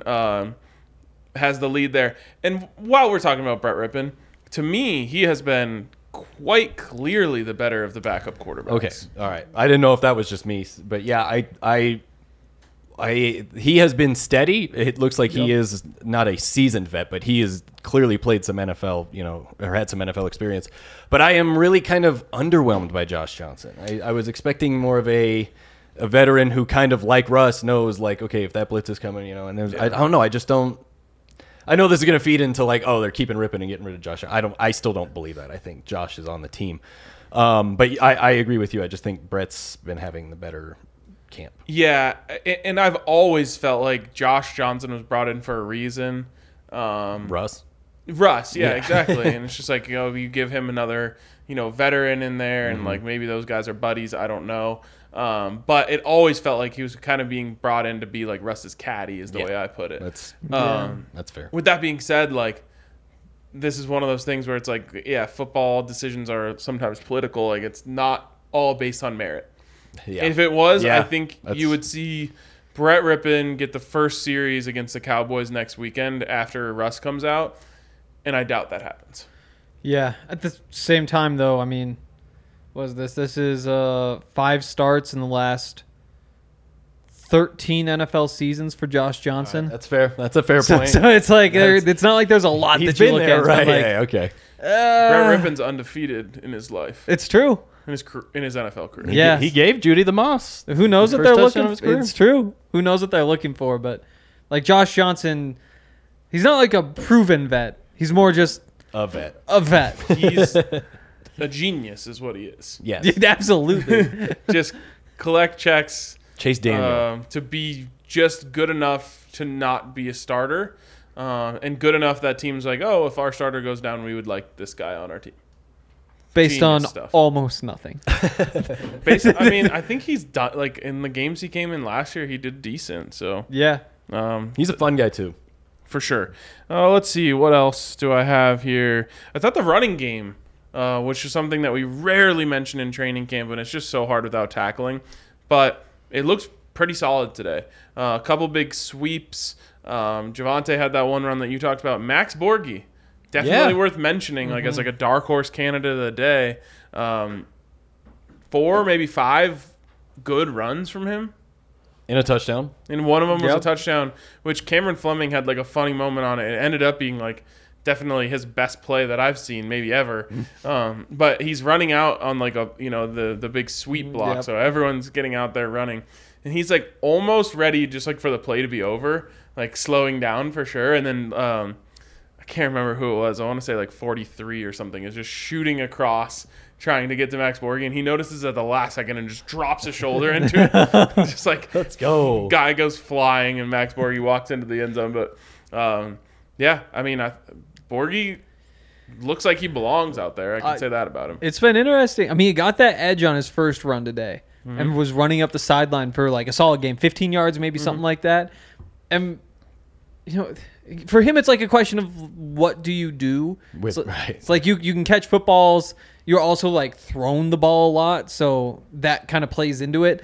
has the lead there. And while we're talking about Brett Rippon, to me, he has been quite clearly the better of the backup quarterbacks. Okay, all right. I didn't know if that was just me, but yeah, he has been steady. It looks like he is not a seasoned vet, but he has clearly played some NFL, or had some NFL experience. But I am really kind of underwhelmed by Josh Johnson. I was expecting more of a veteran who kind of like Russ knows, like, okay, if that blitz is coming, and I don't know. I just don't. I know this is going to feed into like, oh, they're keeping Rippon and getting rid of Josh. I still don't believe that. I think Josh is on the team. But I agree with you. I just think Brett's been having the better camp. Yeah, and I've always felt like Josh Johnson was brought in for a reason. Russ, yeah, exactly. And it's just like, you give him another, veteran in there, and like maybe those guys are buddies. I don't know. But it always felt like he was kind of being brought in to be like Russ's caddy, is the way I put it. That's fair. With that being said, like, this is one of those things where it's like, yeah, football decisions are sometimes political. Like, it's not all based on merit. Yeah. If it was, I think you would see Brett Rippon get the first series against the Cowboys next weekend after Russ comes out, and I doubt that happens. Yeah. At the same time, though, I mean, what is this? This is 5 starts in the last 13 NFL seasons for Josh Johnson. Right, that's fair. That's a fair point. So it's like it's not like there's a lot that you look at. Right? Like, okay. Brett Rippon's undefeated in his life. It's true. In his NFL career. Yeah, he gave Jeudy the moss. Who knows what they're looking for? It's true. Who knows what they're looking for? But like Josh Johnson, he's not like a proven vet. He's more just a vet. He's a genius, is what he is. Yes, absolutely. Just collect checks. Chase Daniel to be just good enough to not be a starter, and good enough that teams like, oh, if our starter goes down, we would like this guy on our team. Based on almost nothing. I mean, I think he's done. Like in the games he came in last year, he did decent. So yeah, he's a fun guy too, for sure. Let's see, what else do I have here? I thought the running game which is something that we rarely mention in training camp, and it's just so hard without tackling. But it looks pretty solid today. A couple big sweeps. Javonte had that one run that you talked about. Max Borghi, definitely worth mentioning, like as like a dark horse candidate of the day. 4, maybe 5 good runs from him. In a touchdown. And one of them was a touchdown, which Cameron Fleming had like a funny moment on it. It ended up being like definitely his best play that I've seen, maybe ever. But he's running out on like a the big sweep block, so everyone's getting out there running, and he's like almost ready, just like for the play to be over, like slowing down for sure. And then I can't remember who it was. I want to say like 43 or something is just shooting across, trying to get to Max Borghi, and he notices at the last second and just drops his shoulder into it. Just like, let's go. Guy goes flying, and Max Borghi walks into the end zone. But yeah, I mean, Borghi looks like he belongs out there. I can say that about him. It's been interesting. I mean, he got that edge on his first run today and was running up the sideline for like a solid game, 15 yards, maybe something like that. And, you know, for him, it's like a question of what do you do? It's like you can catch footballs. You're also like throwing the ball a lot, so that kind of plays into it.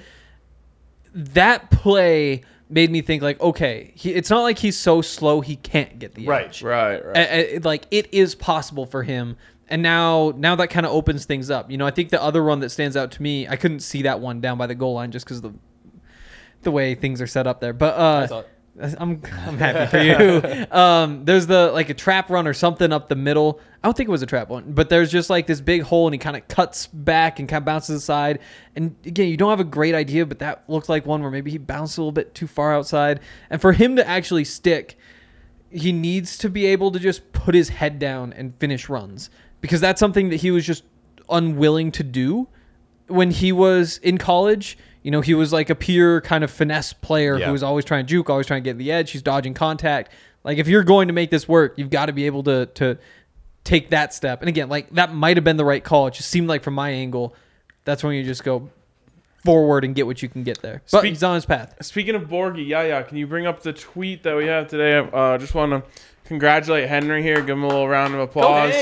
That play made me think like, okay, it's not like he's so slow he can't get the edge. Right. Like it is possible for him, and now that kind of opens things up. You know, I think the other run that stands out to me, I couldn't see that one down by the goal line just because the way things are set up there, but I'm happy for you. There's like a trap run or something up the middle. I don't think it was a trap one, but there's just like this big hole, and he kind of cuts back and kind of bounces aside. And again, you don't have a great idea, but that looked like one where maybe he bounced a little bit too far outside. And for him to actually stick, he needs to be able to just put his head down and finish runs, because that's something that he was just unwilling to do when he was in college. You know, he was like a pure kind of finesse player who was always trying to juke, always trying to get the edge. He's dodging contact. Like, if you're going to make this work, you've got to be able to take that step. And again, like, that might have been the right call. It just seemed like from my angle, that's when you just go forward and get what you can get there. But he's on his path. Speaking of Borghi, can you bring up the tweet that we have today? I just want to congratulate Henry here. Give him a little round of applause.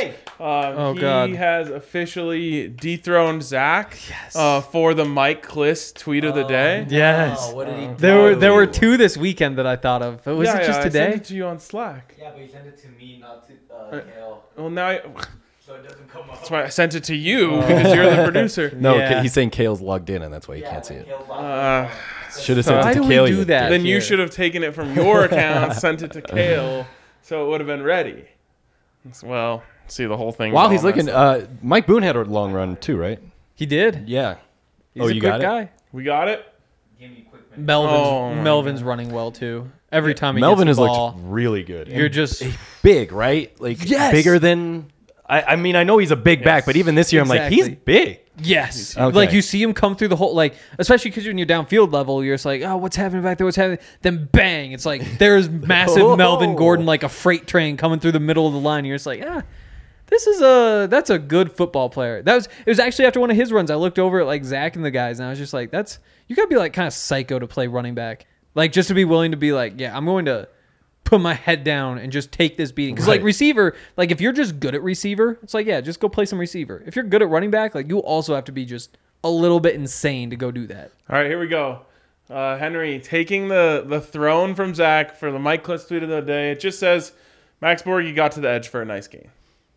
He has officially dethroned Zach for the Mike Kliss tweet of the day. Yes. What did he do? There were 2 this weekend that I thought of. Was it just today? I sent it to you on Slack. Yeah, but he sent it to me, not to Kale. Well, now So it doesn't come up. that's why I sent it to you, because you're the producer. No, he's saying Kale's logged in, and that's why you can't see it. Should have sent Why it to do Kale. we do that? Then here? you should have taken it from your account, sent it to Kale, so it would have been ready. Well, see the whole thing. While he's looking, Mike Boone had a long run too, right? He did. Yeah. He's a you quick got guy. it? We got it. Give me a quick minute. Melvin's running well too. Every time he Melvin gets has the ball, looked really good. you're just Big, right? Like bigger than. I mean, I know he's a big back, but even this year, I'm like, he's big. yes. Okay. Like you see him come through the whole, like, especially because when you're downfield level, you're just like, oh, what's happening back there? What's happening? Then bang, it's like there's massive Melvin Gordon like a freight train coming through the middle of the line. You're just like, that's a good football player. It was actually after one of his runs. I looked over at like Zach and the guys, and I was just like, you gotta be like kind of psycho to play running back, like just to be willing to be like, yeah, I'm going to put my head down and just take this beating. Because like receiver, like if you're just good at receiver, it's like, yeah, just go play some receiver. If you're good at running back, like you also have to be just a little bit insane to go do that. All right, here we go. Henry taking the throne from Zach for the Mike Kliss tweet of the day. It just says Max Borghi got to the edge for a nice game.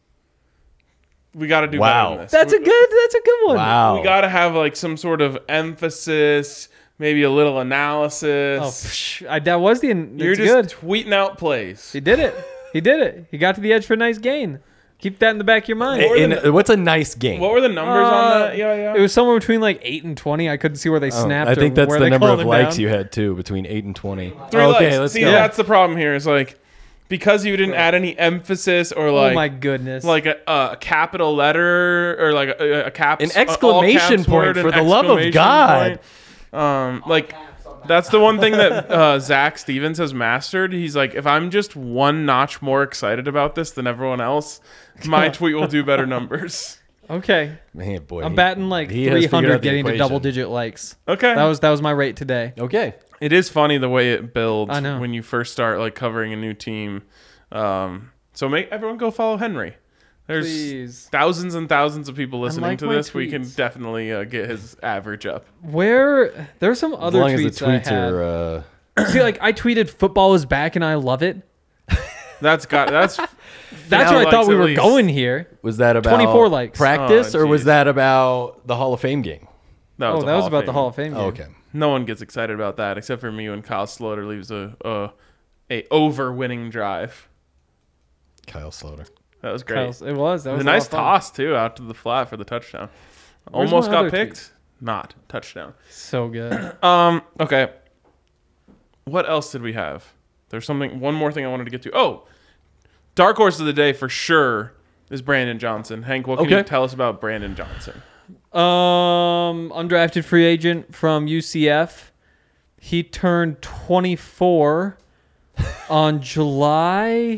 We got to do better than this. That's a good one. Wow. We got to have like some sort of emphasis, maybe a little analysis. That was You're just good. tweeting out plays. He did it. He got to the edge for a nice gain. Keep that in the back of your mind. What's a nice game? What were the numbers on that? Yeah. It was somewhere between like 8 and 20. I couldn't see where they snapped. I think or that's where the they number called of him likes down. you had too, between 8 and 20. 3 Okay, likes. let's See, go. that's the problem here. Is like because you didn't add any emphasis or like Oh my goodness. like a capital letter or like a caps An exclamation all caps word, point for an the love of exclamation God. point. Like that's the one thing that Zach Stevens has mastered. He's like, if I'm just one notch more excited about this than everyone else, my tweet will do better numbers. Okay. Man, boy, I'm batting like he has figured 300 out the getting to equation. double-digit likes. Okay. That was my rate today. Okay. It is funny the way it builds I know. when you first start like covering a new team. So make everyone go follow Henry. There's Please. thousands and thousands of people listening like to my this. We can tweets. definitely get his average up. There's some As other long as tweets the that I tweets had. are. See, like I tweeted football is back and I love it. That's That's Now where I thought likes we at were least. going here. Was that about 24 likes. practice, Oh, or was geez. that about the Hall of Fame game? that Oh, was, that was about the Hall of Fame game. Oh, okay. No one gets excited about that except for me when Kyle Sloter leaves a over winning drive. Kyle Sloter. That was great. Kyle's- It was. That It was was a nice lot of fun. toss too out to the flat for the touchdown. Where's Almost my got other picked. tweet? Not touchdown. So good. Okay. What else did we have? There's one more thing I wanted to get to. Oh, dark horse of the day for sure is Brandon Johnson. Hank, what can you Okay. tell us about Brandon Johnson? Undrafted free agent from UCF. He turned 24 on July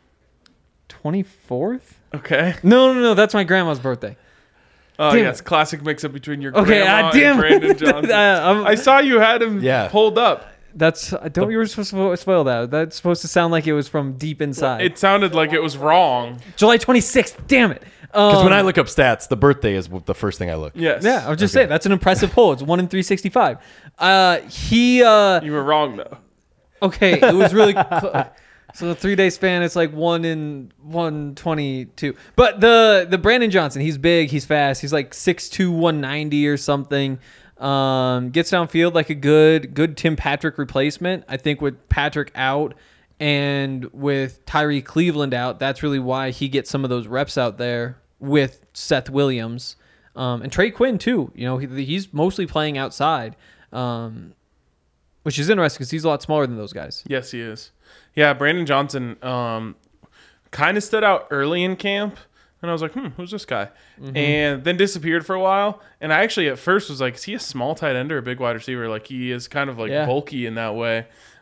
24th. Okay. No. That's my grandma's birthday. Oh, Damn yes. Classic mix up between your Okay, grandma damn and Brandon it. Johnson. I'm- I saw you had him Yeah. pulled up. That's don't you were supposed to spoil that. That's supposed to sound like it was from deep inside. It sounded like it was wrong. July 26th. Damn it. Because when I look up stats, the birthday is the first thing I look. Yes. yeah, I was just saying that's an impressive poll. It's 1 in 365. You were wrong, though. Okay, it was really so the 3-day span. It's like 1 in 122. But the Brandon Johnson, he's big, he's fast, he's like 6'2", 190 or something. Gets downfield like a good Tim Patrick replacement. I think with Patrick out and with Tyree Cleveland out, that's really why he gets some of those reps out there with Seth Williams and Trey Quinn too. You know, he's mostly playing outside. Which is interesting because he's a lot smaller than those guys. Yes, he is. Yeah, Brandon Johnson kind of stood out early in camp. And I was like, who's this guy? Mm-hmm. And Then disappeared for a while. And I actually at first was like, is he a small tight end or a big wide receiver? Like he is kind of like bulky in that way.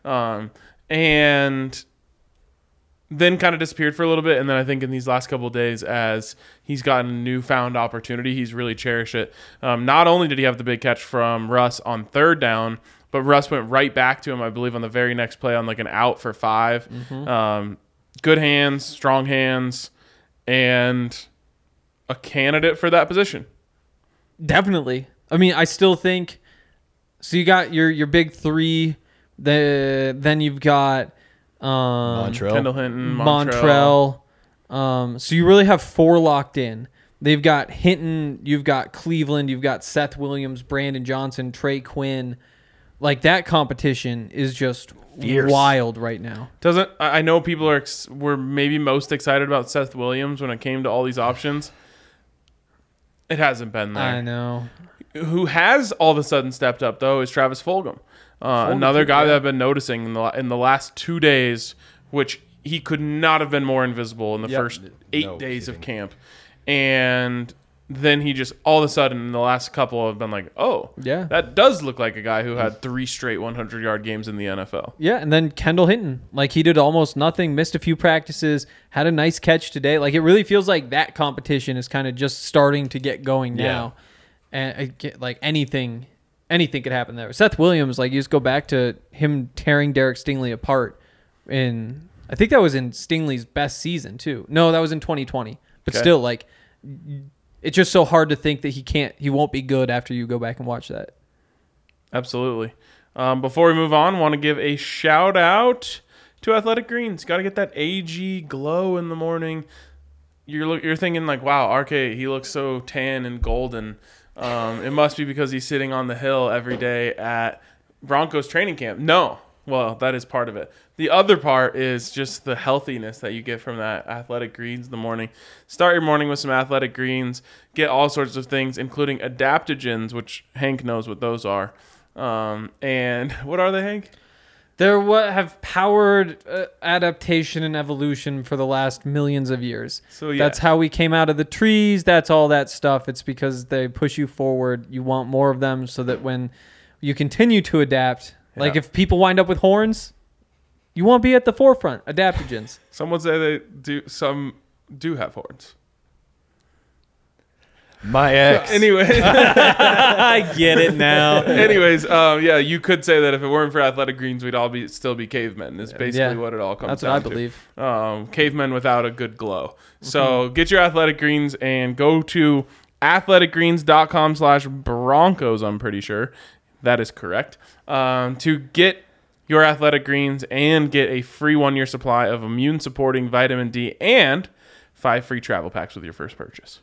And then kind of disappeared for a little bit. And then I think in these last couple of days, as he's gotten a newfound opportunity, he's really cherished it. Not only did he have the big catch from Russ on third down, but Russ went right back to him, I believe, on the very next play on like an out for 5. Good hands, strong hands, and a candidate for that position. definitely. I mean, I still think so. You got your big three. Then you've got Montrell. Kendall Hinton, Montrell. So you really have 4 locked in. They've got Hinton, you've got Cleveland, you've got Seth Williams, Brandon Johnson, Trey Quinn. Like that competition is just Fierce. wild right now. I know people were maybe most excited about Seth Williams when it came to all these options. It hasn't been there. I know. Who has all of a sudden stepped up though is Travis Fulgham, another guy that I've been noticing in the last 2 days, which he could not have been more invisible in the first 8 days of camp, and then he just all of a sudden in the last couple have been like, oh Yeah. that does look like a guy who had 3 straight 100-yard games in the NFL. Yeah, and then Kendall Hinton, like he did almost nothing, missed a few practices, had a nice catch today. Like it really feels like that competition is kind of just starting to get going now, and like anything could happen there. Seth Williams, like you just go back to him tearing Derek Stingley apart in, I think that was in Stingley's best season too. No, that was in 2020, but Okay. still, like it's just so hard to think that he won't be good after you go back and watch that. Absolutely. Before we move on, want to give a shout out to Athletic Greens. Got to get that AG glow in the morning. You're thinking like, wow, RK, he looks so tan and golden. It must be because he's sitting on the hill every day at Broncos training camp. No. Well, that is part of it. The other part is just the healthiness that you get from that Athletic Greens in the morning. Start your morning with some Athletic Greens. Get all sorts of things, including adaptogens, which Hank knows what those are. And what are they, Hank? They're what have powered adaptation and evolution for the last millions of years. So, yeah. That's how we came out of the trees. That's all that stuff. It's because they push you forward. You want more of them so that when you continue to adapt, like if people wind up with horns, you won't be at the forefront. Adaptogens. Some would say they do. Some do have horns. My ex. Anyway, I get it now. anyways, yeah, you could say that if it weren't for Athletic Greens, we'd all still be cavemen. Is basically Yeah. what it all comes That's down what I to. believe. Cavemen without a good glow. So get your Athletic Greens and go to athleticgreens.com/Broncos. I'm pretty sure that is correct. To get your Athletic Greens and get a free 1-year supply of immune supporting vitamin D and 5 free travel packs with your first purchase.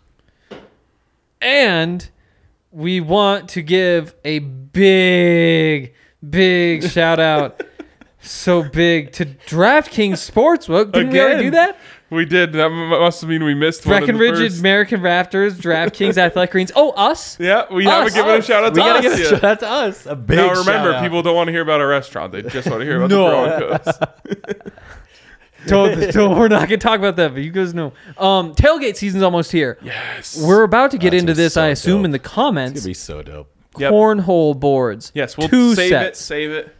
And we want to give a big shout out. So big to DraftKings Sportsbook. Didn't we already do that? We did. That must mean we missed one. Breckenridge, First. American Raptors, DraftKings, Athletic Greens. Oh, us? Yeah, we haven't given a shout out to We gotta us give a yet. shout out to us. A big Now remember, shout-out. people don't want to hear about our restaurant. They just want to hear about No. the Broncos. We're not going to talk about that, but you guys know. Tailgate season's almost here. Yes. We're about to get That's into gonna be this, so I assume, dope. in the It's comments. gonna be so dope. Yep. Cornhole boards. Yes, we'll 2 save sets. it. Save it.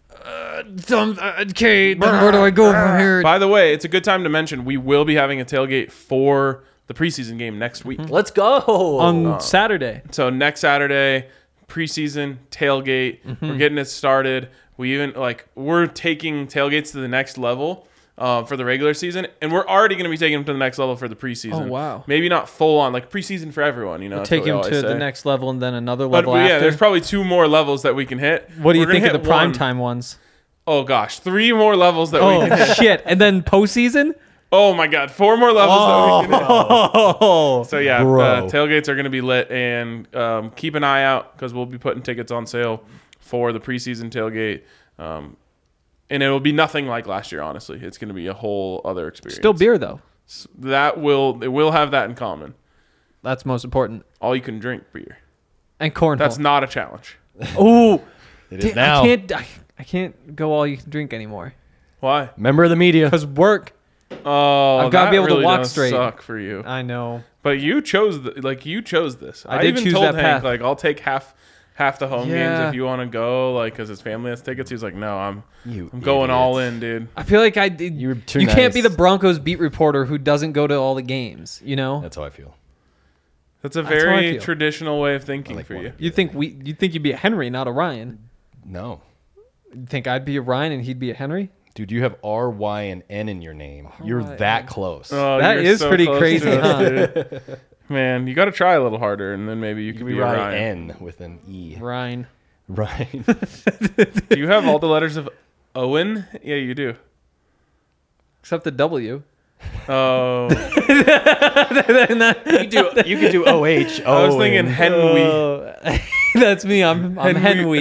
Okay, then where do I go from here? By the way, it's a good time to mention we will be having a tailgate for the preseason game next week. Let's go. On Saturday. So next Saturday, preseason tailgate. We're getting it started. We're taking tailgates to the next level for the regular season, and we're already going to be taking them to the next level for the preseason. Oh, wow. Maybe not full on, like preseason for everyone. You know, that's Take what we him always to say. the next level and then another But level yeah, after. there's probably 2 more levels that we can hit. What do you We're gonna think of hit the prime one. time ones? Oh gosh, 3 more levels that we can Oh, hit. shit. And then postseason? Oh my god, 4 more levels that we can hit. Oh. So yeah, Bro. tailgates are going to be lit, and keep an eye out because we'll be putting tickets on sale for the preseason tailgate. And it will be nothing like last year, honestly. It's going to be a whole other experience. Still beer, though. It will have that in common. That's most important. All you can drink beer. And cornhole. That's not a challenge. Oh. It is now. I can't go all you can drink anymore. Why? Member of the media. Because work. Oh, I've gotta that be able to really walk does straight. Suck for you. I know. But you chose this. I did even choose told that Hank, path. like, I'll take half the home games Yeah. if you want to go, like, because his family has tickets. He's like, no, I'm You going all idiots. in, dude. I feel like You were too you can't be nice. the Broncos beat reporter who doesn't go to all the games, you know? That's how I feel. That's a That's how I very feel. traditional way of thinking like for you. one. You think you'd be a Henry, not a Ryan. No. You think I'd be a Ryan and he'd be a Henry? Dude, you have R, Y, and N in your name. You're R-Y-N. that close. Oh, That you're is so pretty close crazy, to us, huh? dude. Man, you got to try a little harder, and then maybe you you could could be be a Ryan Ryan. N with an E. Ryan. Ryan. Do you have all the letters of Owen? Yeah, you do. Except the W. Oh, you could do OH. I was thinking Henry. Oh, that's me. I'm Henry.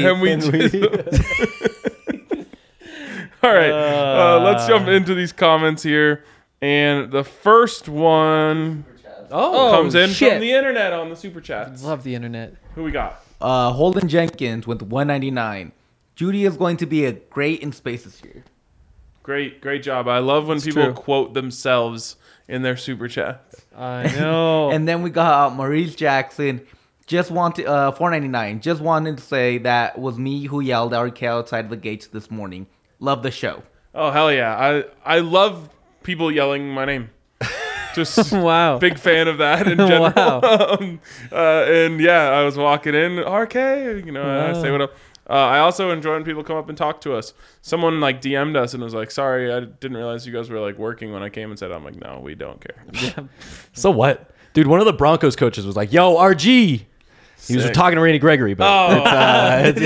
All right, let's jump into these comments here. And the first one comes in shit. from the internet on the super chats. Love the internet. Who we got? Holden Jenkins with 199. Judy is going to be a great in space this year. Great job. I love when people true. quote themselves in their super chats. I know. And then we got Maurice Jackson. Just wanted 499. Just wanted to say that was me who yelled at RK outside the gates this morning. Love the show. Oh hell yeah! I love people yelling my name. Just Wow. big fan of that in general. Wow. And yeah, I was walking in, RK, I say what up. I also enjoy when people come up and talk to us. Someone like DM'd us and was like, "Sorry, I didn't realize you guys were like working when I came and said." I'm like, "No, we don't care." So what? Dude, one of the Broncos coaches was like, yo, RG. He was Sick. talking to Randy Gregory, but Oh. but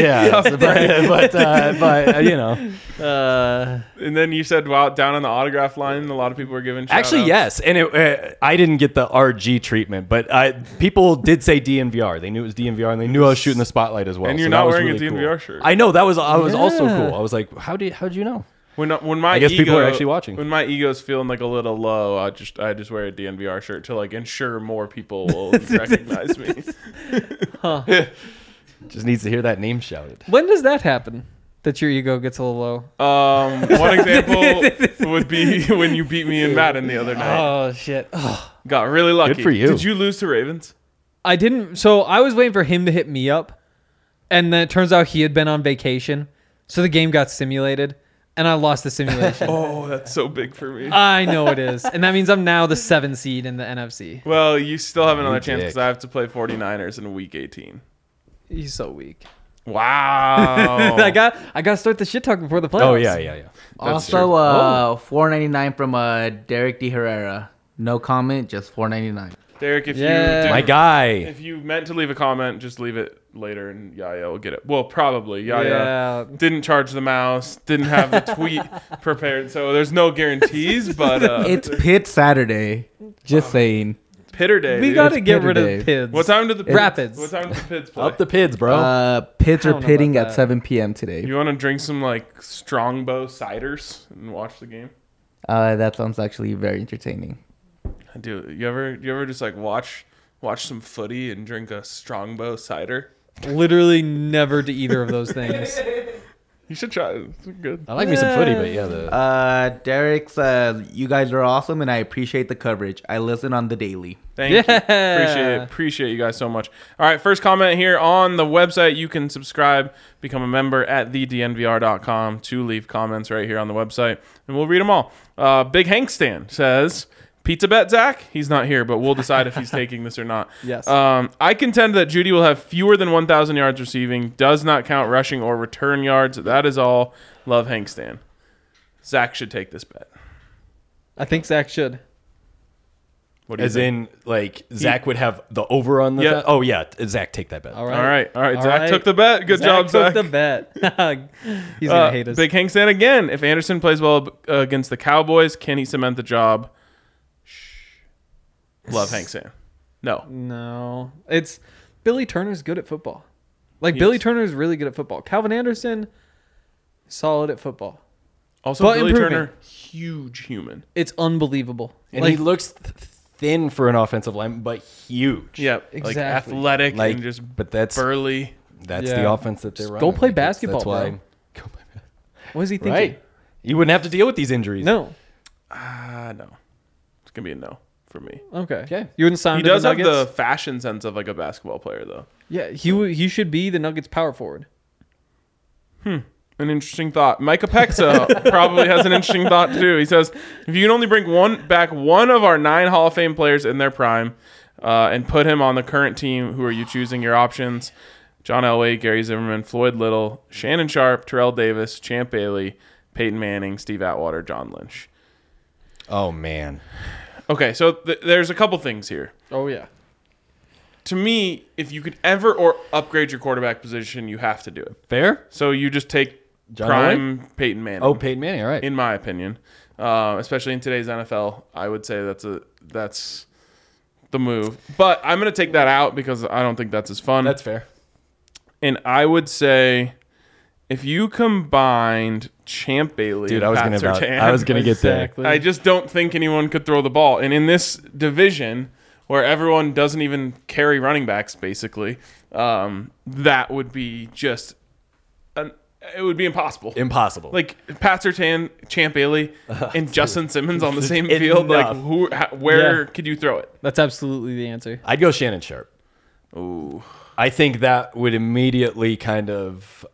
you know. And then you said, "Wow!" Down on the autograph line, a lot of people were giving. Actually, shout-outs. yes, and I didn't get the RG treatment, but people did say DNVR. They knew it was DNVR, and they knew I was shooting the spotlight as well. And you're so not that was wearing a really DNVR cool. shirt. I know that was. I was also Yeah. cool. I was like, how'd you know? When my I guess ego, people are actually watching. When my ego's feeling like a little low, I just wear a DNVR shirt to like ensure more people will recognize me. Just needs to hear that name shouted. When does that happen? That your ego gets a little low? One example would be when you beat me in Madden the other night. Oh, shit. Oh. Got really lucky. Good for you. Did you lose to Ravens? I didn't. So I was waiting for him to hit me up. And then it turns out he had been on vacation. So the game got simulated. and I lost the simulation. Oh, that's so big for me. I know it is. And that means I'm now the 7 seed in the NFC. Well, you still have another chance dick. because I have to play 49ers in week 18. He's so weak. Wow. I got to start the shit talk before the playoffs. Oh yeah. That's Also, true. $4.99 from Derek De Herrera. No comment, just $4.99. Derek, if Yeah. you did, My guy. if you meant to leave a comment, just leave it later and Yaya will get it. Well, probably. Yaya Yeah. didn't charge the mouse, didn't have the tweet prepared, so there's no guarantees, but It's Pitt Saturday. Just saying. Pitter Day. We dude. got to get Pitter rid Day. of Pids. What time did the Rapids. What time did the Pids play? Up the Pids, bro. Pitts I are don't know pitting about at that. 7 p.m. today. You want to drink some like Strongbow ciders and watch the game? That sounds actually very entertaining. I do. You ever just like watch some footy and drink a Strongbow cider? Literally never to either of those things. You should try it. It's good. I like me some footy, but yeah, the Derek says, you guys are awesome and I appreciate the coverage. I listen on the daily. Thank you. Yeah. Appreciate you guys so much. All right, first comment here on the website. You can subscribe, become a member at thednvr.com to leave comments right here on the website, and we'll read them all. Big Hank Stan says, pizza bet, Zach? He's not here, but we'll decide if he's taking this or not. Yes. I contend that Judy will have fewer than 1,000 yards receiving, does not count rushing or return yards. That is all. Love Hank Stan. Zach should take this bet. I think Zach should. What do you as think? in like Zach would have the over on the. Yeah. Oh yeah, Zach, take that bet. All All right. All Zach right. took the bet. Good job, Zach. took the bet. He's going to hate us. Big Hank Stan again. If Anderson plays well against the Cowboys, can he cement the job? Love Hank Stan. No. No. It's Billy Turner's good at football. Like, He Billy is. Turner's really good at football. Calvin Anderson, solid at football. Also, But Billy improving. Turner, huge human. It's unbelievable. And like, he looks thin for an offensive lineman, but huge. Yep. Exactly. Like athletic Like, and just but that's burly. that's Yeah. the offense that they're Just running. go play Like, that's basketball, why. bro. what is he thinking? Right. You wouldn't have to deal with these injuries. No. No. It's going to be a no for me. Okay. Okay. You wouldn't sign He him to does the have Nuggets? the fashion sense of like a basketball player, though. Yeah, he should be the Nuggets power forward. An interesting thought. Micah Pexa probably has an interesting thought too. He says, if you can only bring back one of our 9 Hall of Fame players in their prime and put him on the current team, who are you choosing? Your options: John Elway, Gary Zimmerman, Floyd Little, Shannon Sharp, Terrell Davis, Champ Bailey, Peyton Manning, Steve Atwater, John Lynch. Oh man. Okay, so there's a couple things here. Oh, yeah. To me, if you could ever upgrade your quarterback position, you have to do it. Fair. So you just take John prime Peyton Manning. Oh, Peyton Manning. All right. in my opinion, especially in today's NFL, I would say that's the move. But I'm going to take that out because I don't think that's as fun. That's fair. And I would say if you combined Champ Bailey Dude, and I was Pat gonna Surtain, get there. Exactly. I just don't think anyone could throw the ball. And in this division where everyone doesn't even carry running backs, basically, that would be just it would be impossible. Impossible. Like Pat Surtain, Champ Bailey, and Justin Simmons on the same Enough. field. Like, where Yeah. could you throw it? That's absolutely the answer. I'd go Shannon Sharp. Ooh, I think that would immediately kind of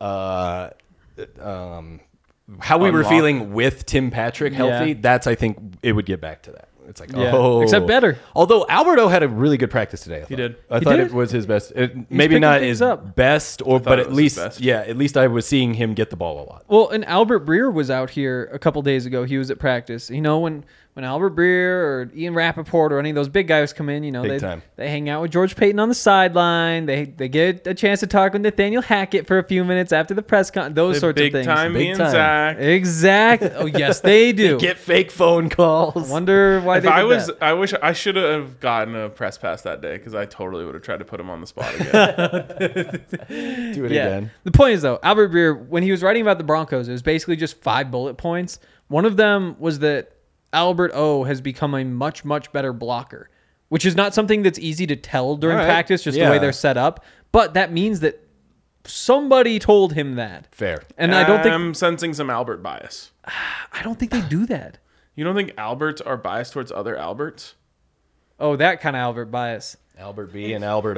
how we were Unlock. feeling with Tim Patrick healthy. Yeah. That's, I think, it would get back to that. It's like, Yeah. oh, Except better. Although Alberto had a really good practice today. I thought. did. I He thought did? it was his best. Maybe picking not things his up. best, but it at was least, his best. yeah, at least I was seeing him get the ball a lot. Well, and Albert Breer was out here a couple days ago. He was at practice. You know, when Albert Breer or Ian Rappaport or any of those big guys come in, you know, Big time. they hang out with George Payton on the sideline. They get a chance to talk with Nathaniel Hackett for a few minutes after the press con. Those sorts big of things. time, Big me and time. Zach. Exactly. Oh, yes, they do. Get fake phone calls. Wonder why If they did I was, that. I wish I should have gotten a press pass that day because I totally would have tried to put him on the spot again. Do it Yeah. again. The point is, though, Albert Breer, when he was writing about the Broncos, it was basically just 5 bullet points. One of them was that Albert O has become a much, much better blocker, which is not something that's easy to tell during All right. practice, just the Yeah. way they're set up. But that means that somebody told him that. Fair. And I don't think I'm sensing some Albert bias. they do that. You don't think Alberts are biased towards other Alberts? Oh, that kind of Albert bias. Albert B and Albert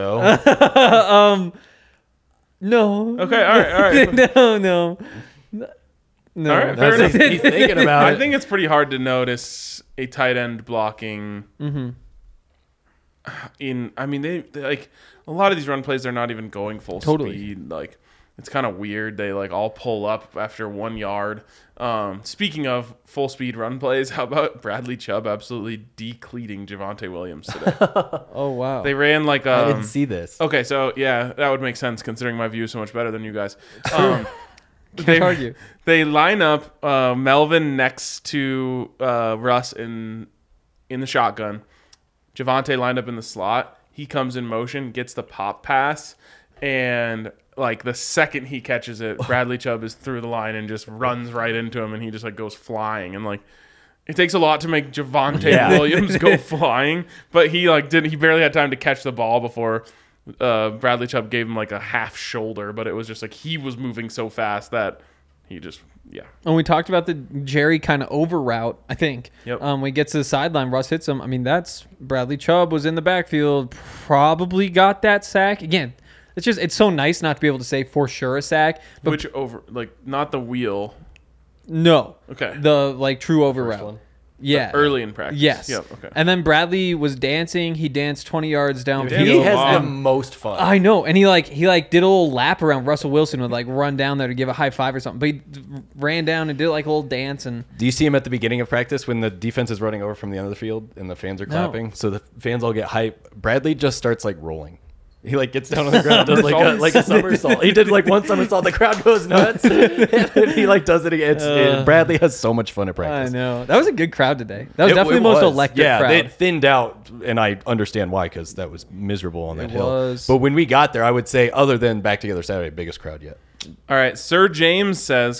O. No. Okay, all right. no. No. All right, fair That's enough. he's thinking about I it. think it's pretty hard to notice a tight end blocking. They like a lot of these run plays. They're not even going full speed. Like it's kind of weird. They like all pull up after 1 yard. Speaking of full speed run plays, how about Bradley Chubb absolutely decleating Javonte Williams today? Oh wow. They ran like I didn't see this. Okay, so yeah, that would make sense considering my view is so much better than you guys. Can't argue. They line up Melvin next to Russ in the shotgun. Javonte lined up in the slot. He comes in motion, gets the pop pass, and like the second he catches it, Bradley Chubb is through the line and just runs right into him, and he just like goes flying. And like it takes a lot to make Javonte Williams go flying, but he barely had time to catch the ball before Bradley Chubb gave him like a half shoulder, but it was just like he was moving so fast that he just And we talked about the Jerry kind of over route, I think. Yep. When he gets to the sideline, Russ hits him. I mean, that's Bradley Chubb was in the backfield, probably got that sack. Again, it's so nice not to be able to say for sure a sack. But which over like not the wheel. no. Okay. The like true over route. one? Yeah. Early in practice. Yes. Yep. Okay. And then Bradley was dancing. He danced 20 yards downfield. He has Wow. the most fun. I know, and he did a little lap around Russell Wilson, would like run down there to give a high five or something. But he ran down and did like a little dance. And Do you see him at the beginning of practice when the defense is running over from the end of the field and the fans are clapping? So the fans all get hype. Bradley just starts like rolling. He like gets down on the ground, does like a somersault. He did like one somersault. The crowd goes nuts, and then he like does it again. Bradley has so much fun at I practice. know that was a good crowd today. That was It definitely the most was. electric Yeah, crowd. they thinned out, and I understand why because that was miserable on that It hill. was. But when we got there, I would say, other than Back Together Saturday, biggest crowd yet. All right. Sir James says,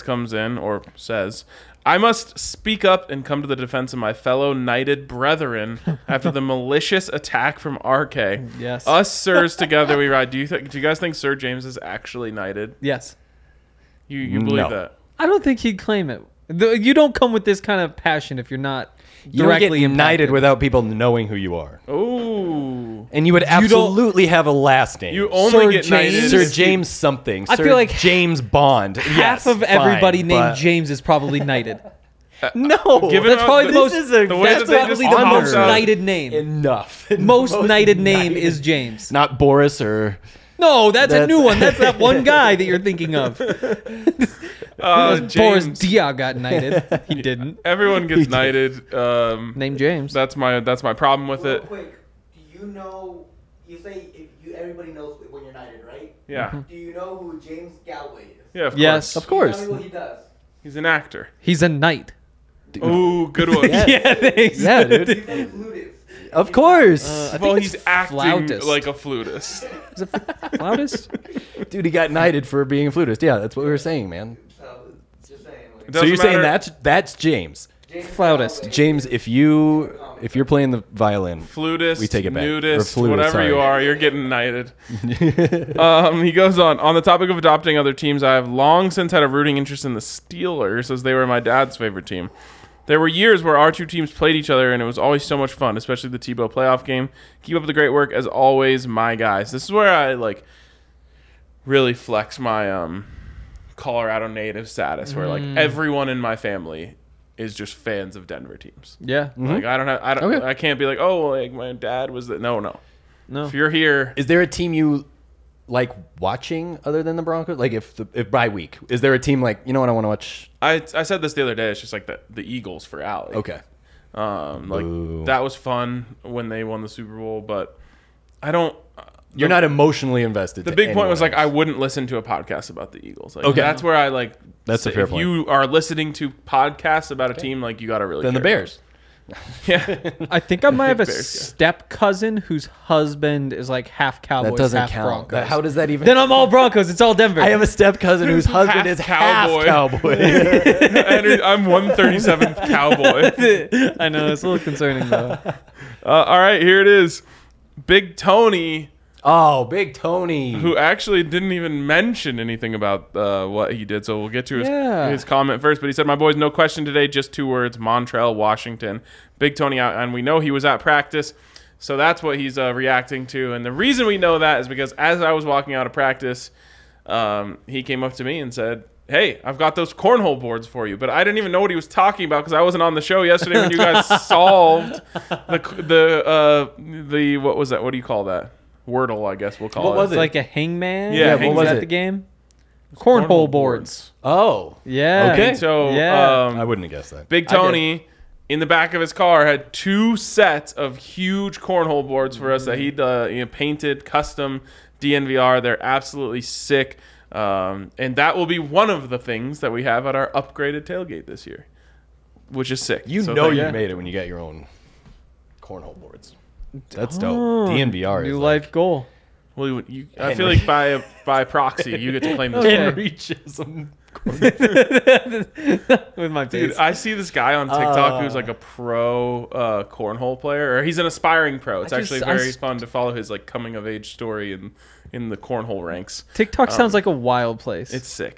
I must speak up and come to the defense of my fellow knighted brethren after the malicious attack from RK. Yes. Us sirs together we ride. Do you guys think Sir James is actually knighted? Yes. You believe No. that? I don't think he'd claim it. You don't come with this kind of passion if you're not You don't directly get knighted impacted. without people knowing who you are. Oh. And you would absolutely have a last name. You only Sir get James? knighted. Sir if you- James something. I Sir feel like James Bond. Half Yes, of everybody fine, named but- James is probably knighted. No, Given That's how- probably the this most. is a- the way That's that they probably just the most honor- knighted name. enough. Most knighted name knighted. is James. Not Boris or No, that's a That's- new one. That's that one guy that you're thinking of. Boris James. Dia got knighted. He didn't. Everyone gets knighted. Name James. That's my problem with Real it. quick, do you know? You say everybody knows when you're knighted, right? Yeah. Do you know who James Galway is? Yeah. Of Yes. course. of course. Tell me what he does. He's an actor. He's a knight. Ooh, good one. Yeah, thanks. Yeah, dude. He's a flutist. Of course. I Well, think he's it's acting flautist. like a flutist. Is it flautist? Dude, he got knighted for being a flutist. Yeah, that's what we were saying, man. So, just saying. It So doesn't you're saying matter. that's James. James Flautist. Galway. James, if you're playing the violin, Flutist, We take it back. nudist, Or flutist, whatever you sorry. are, you're getting knighted. He goes on the topic of adopting other teams, I have long since had a rooting interest in the Steelers as they were my dad's favorite team. There were years where our two teams played each other, and it was always so much fun, especially the Tebow playoff game. Keep up the great work, as always, my guys. This is where I really flex my Colorado native status, where everyone in my family is just fans of Denver teams. Yeah. Like I can't be like, oh, like my dad was that. No. No. If you're here, is there a team you like watching other than the Broncos? Like if by week, is there a team like, you know what, I want to watch? I said this the other day. It's just like the Eagles for Allie. Okay. Boo. That was fun when they won the Super Bowl, but I don't. You're not emotionally invested. The to big point was anyone like I else. wouldn't listen to a podcast about the Eagles. Like, Okay. that's where I like. That's a fair if point. you are listening to podcasts about a team, like you got to really. Then the care Bears. about it. Yeah. I think I might have a Bears guy. step cousin whose husband is like half Cowboys, That doesn't half count. Broncos. How does that even? Then I'm all Broncos. It's all Denver. I have a step cousin whose husband Half is cowboy. half cowboy. And I'm 137th Cowboy. I know it's a little concerning though. All right, here it is. Big Tony, Oh, Big Tony. who actually didn't even mention anything about what he did, so we'll get to Yeah. his comment first. But he said, "My boys, no question today, just 2 words: Montreal, Washington." Big Tony out, and we know he was at practice, so that's what he's reacting to. And the reason we know that is because as I was walking out of practice, he came up to me and said, hey, I've got those cornhole boards for you. But I didn't even know what he was talking about because I wasn't on the show yesterday when you guys solved the what was that? What do you call that? Wordle, I guess we'll call it. What was It's like a hangman. Yeah, what what was was that it? the game? Cornhole boards. Oh, Yeah. Okay. And so Yeah. I wouldn't have guessed that. Big Tony in the back of his car had 2 sets of huge cornhole boards for us that he'd painted custom DNVR. They're absolutely sick. And that will be one of the things that we have at our upgraded tailgate this year, which is sick. You So know thank you made it when you got your own cornhole boards. That's dope. Oh, DNVR is new like life goal. Well, I feel like by proxy, you get to claim this. Okay. Henry Chisholm. With my Dude, face. I see this guy on TikTok who's like a pro cornhole player, or he's an aspiring pro. It's actually very fun to follow his like coming of age story in the cornhole ranks. TikTok sounds like a wild place. It's sick.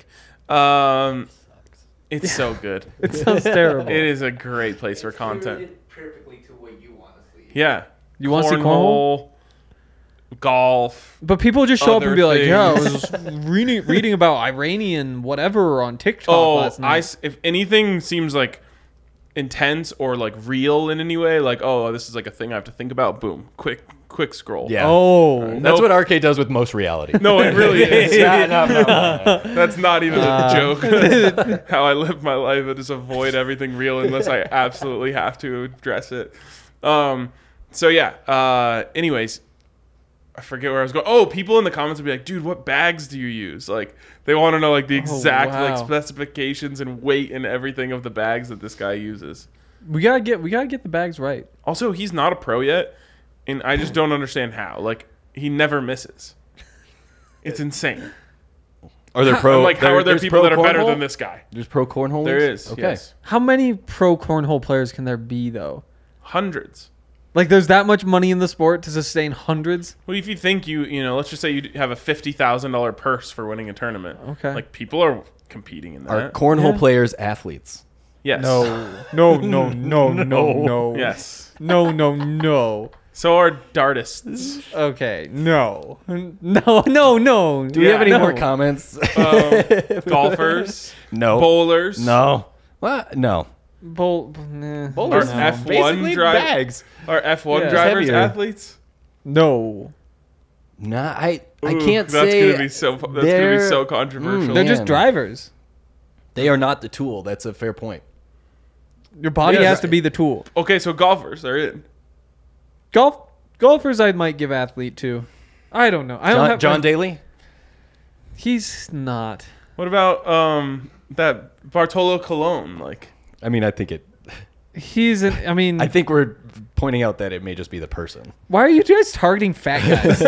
It's so good. It sounds terrible. It is a great place for content. Curated perfectly to what you want to see. Yeah. You wanna see cornhole? Golf. But people just show up Other and be like, "Yeah, I things. was reading about Iranian whatever on TikTok last night." If anything seems like intense or like real in any way, like, oh, this is like a thing I have to think about, boom, quick scroll. Yeah. Oh, That's what RK does with most reality. No, it really is. No. That's not even a joke. That's how I live my life. I just avoid everything real unless I absolutely have to address it. So yeah. Anyways, I forget where I was going. Oh, people in the comments would be like, "Dude, what bags do you use?" Like they want to know like the exact wow. like specifications and weight and everything of the bags that this guy uses. we gotta get the bags right. Also, he's not a pro yet, and I just don't understand how. Like he never misses. It's insane. Are there pro? I'm like, how are there there's people pro that are better cornhole? than this guy? There's pro cornhole. There leagues? is. Okay. Yes. How many pro cornhole players can there be though? Hundreds. Like, there's that much money in the sport to sustain hundreds. Well, if you think you know, let's just say you have a $50,000 purse for winning a tournament. Okay. Like people are competing in that. Are cornhole Yeah. players athletes? Yes. No. Yes. No. So are dartists. Okay. No. No. Do we have any more comments? Golfers. No. Bowlers. No. What? No. Are Bowlers. F1 Basically drivers. bags. Are F1 Yeah. drivers Heavier. athletes? No. Nah, I Ooh, can't that's say. Gonna be so, that's gonna be they're- so controversial. They're just Man. drivers. They are not the tool. That's a fair point. Your body Yeah, has to be the tool. Okay, so golfers are in. Golfers I might give athlete to. I don't know. I don't have John Daly? He's not. What about that Bartolo Colon? Like, I mean, I think it. He's an. I mean, I think we're pointing out that it may just be the person. why are you guys targeting fat guys?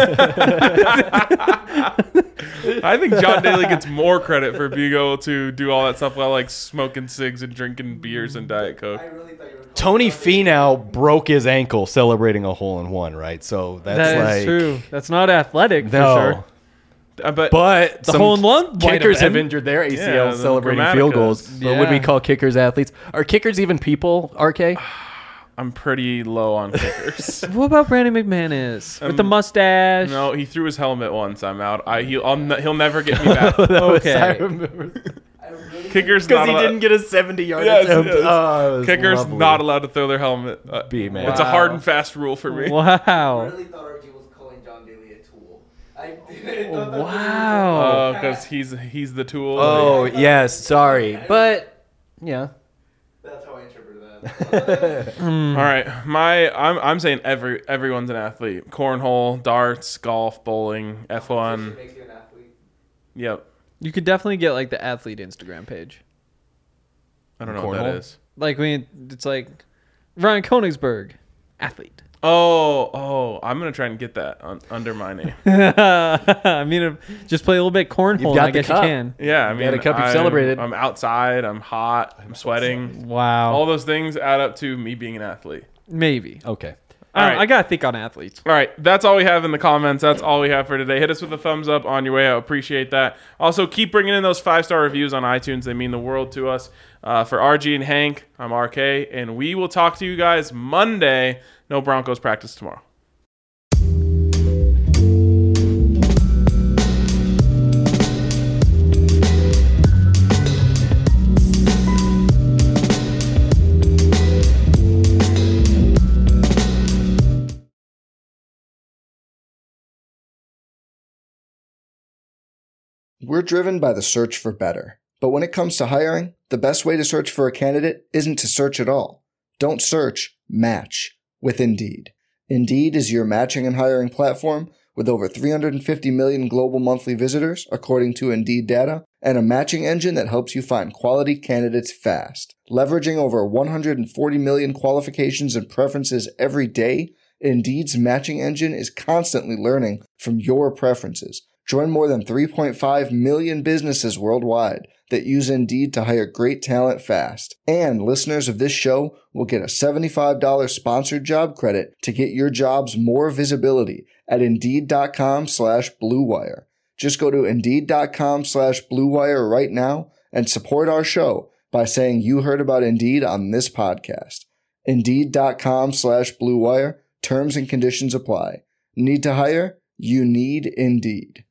I think John Daly gets more credit for being able to do all that stuff while like smoking cigs and drinking beers and Diet Coke. I really thought you were. Tony Finau broke his ankle celebrating a hole-in-one, right? So that's That like is true. That's not athletic No, for sure. But some hole-in-one might have kickers have been. injured their ACL Yeah, the celebrating Gramaticas. field goals. But would we Yeah. call kickers athletes? Are kickers even people? RK? I'm pretty low on kickers. What about Brandon McManus with the mustache? No, he threw his helmet once. I'm out. He'll never get me back. Okay. I remember I really Kickers because not he allowed. didn't get a 70-yard Yes, attempt. yes. Oh, it was Kickers lovely. not allowed to throw their helmet. B, man. It's a hard and fast rule for me. Wow. really thought RG was calling John Daly a tool. I thought that Wow. Because he's the tool. Oh yes, sorry, but yeah. That's how I interpreted that. All right, I'm saying everyone's an athlete. Cornhole, darts, golf, bowling, F1. Makes you an athlete. Yep. You could definitely get like the athlete Instagram page. I don't know what that Cornhole? is. Like when it's like Ryan Koenigsberg, athlete. Oh, I'm gonna try and get that under my name. I mean, just play a little bit cornhole. You've And got I the guess cup. you can. Yeah, I mean, got a cup you've celebrated. I'm outside. I'm hot. I'm sweating. Wow. All those things add up to me being an athlete. Maybe. Okay. All right. I gotta think on athletes. All right, that's all we have in the comments. That's all we have for today. Hit us with a thumbs up on your way out. Appreciate that. Also, keep bringing in those 5-star reviews on iTunes. They mean the world to us. For RG and Hank, I'm RK, and we will talk to you guys Monday. No Broncos practice tomorrow. We're driven by the search for better. But when it comes to hiring, the best way to search for a candidate isn't to search at all. Don't search, match with Indeed. Indeed is your matching and hiring platform with over 350 million global monthly visitors, according to Indeed data, and a matching engine that helps you find quality candidates fast. Leveraging over 140 million qualifications and preferences every day, Indeed's matching engine is constantly learning from your preferences. Join more than 3.5 million businesses worldwide that use Indeed to hire great talent fast. And listeners of this show will get a $75 sponsored job credit to get your jobs more visibility at Indeed.com/Blue Wire. Just go to Indeed.com/Blue Wire right now and support our show by saying you heard about Indeed on this podcast. Indeed.com/Blue Wire. Terms and conditions apply. Need to hire? You need Indeed.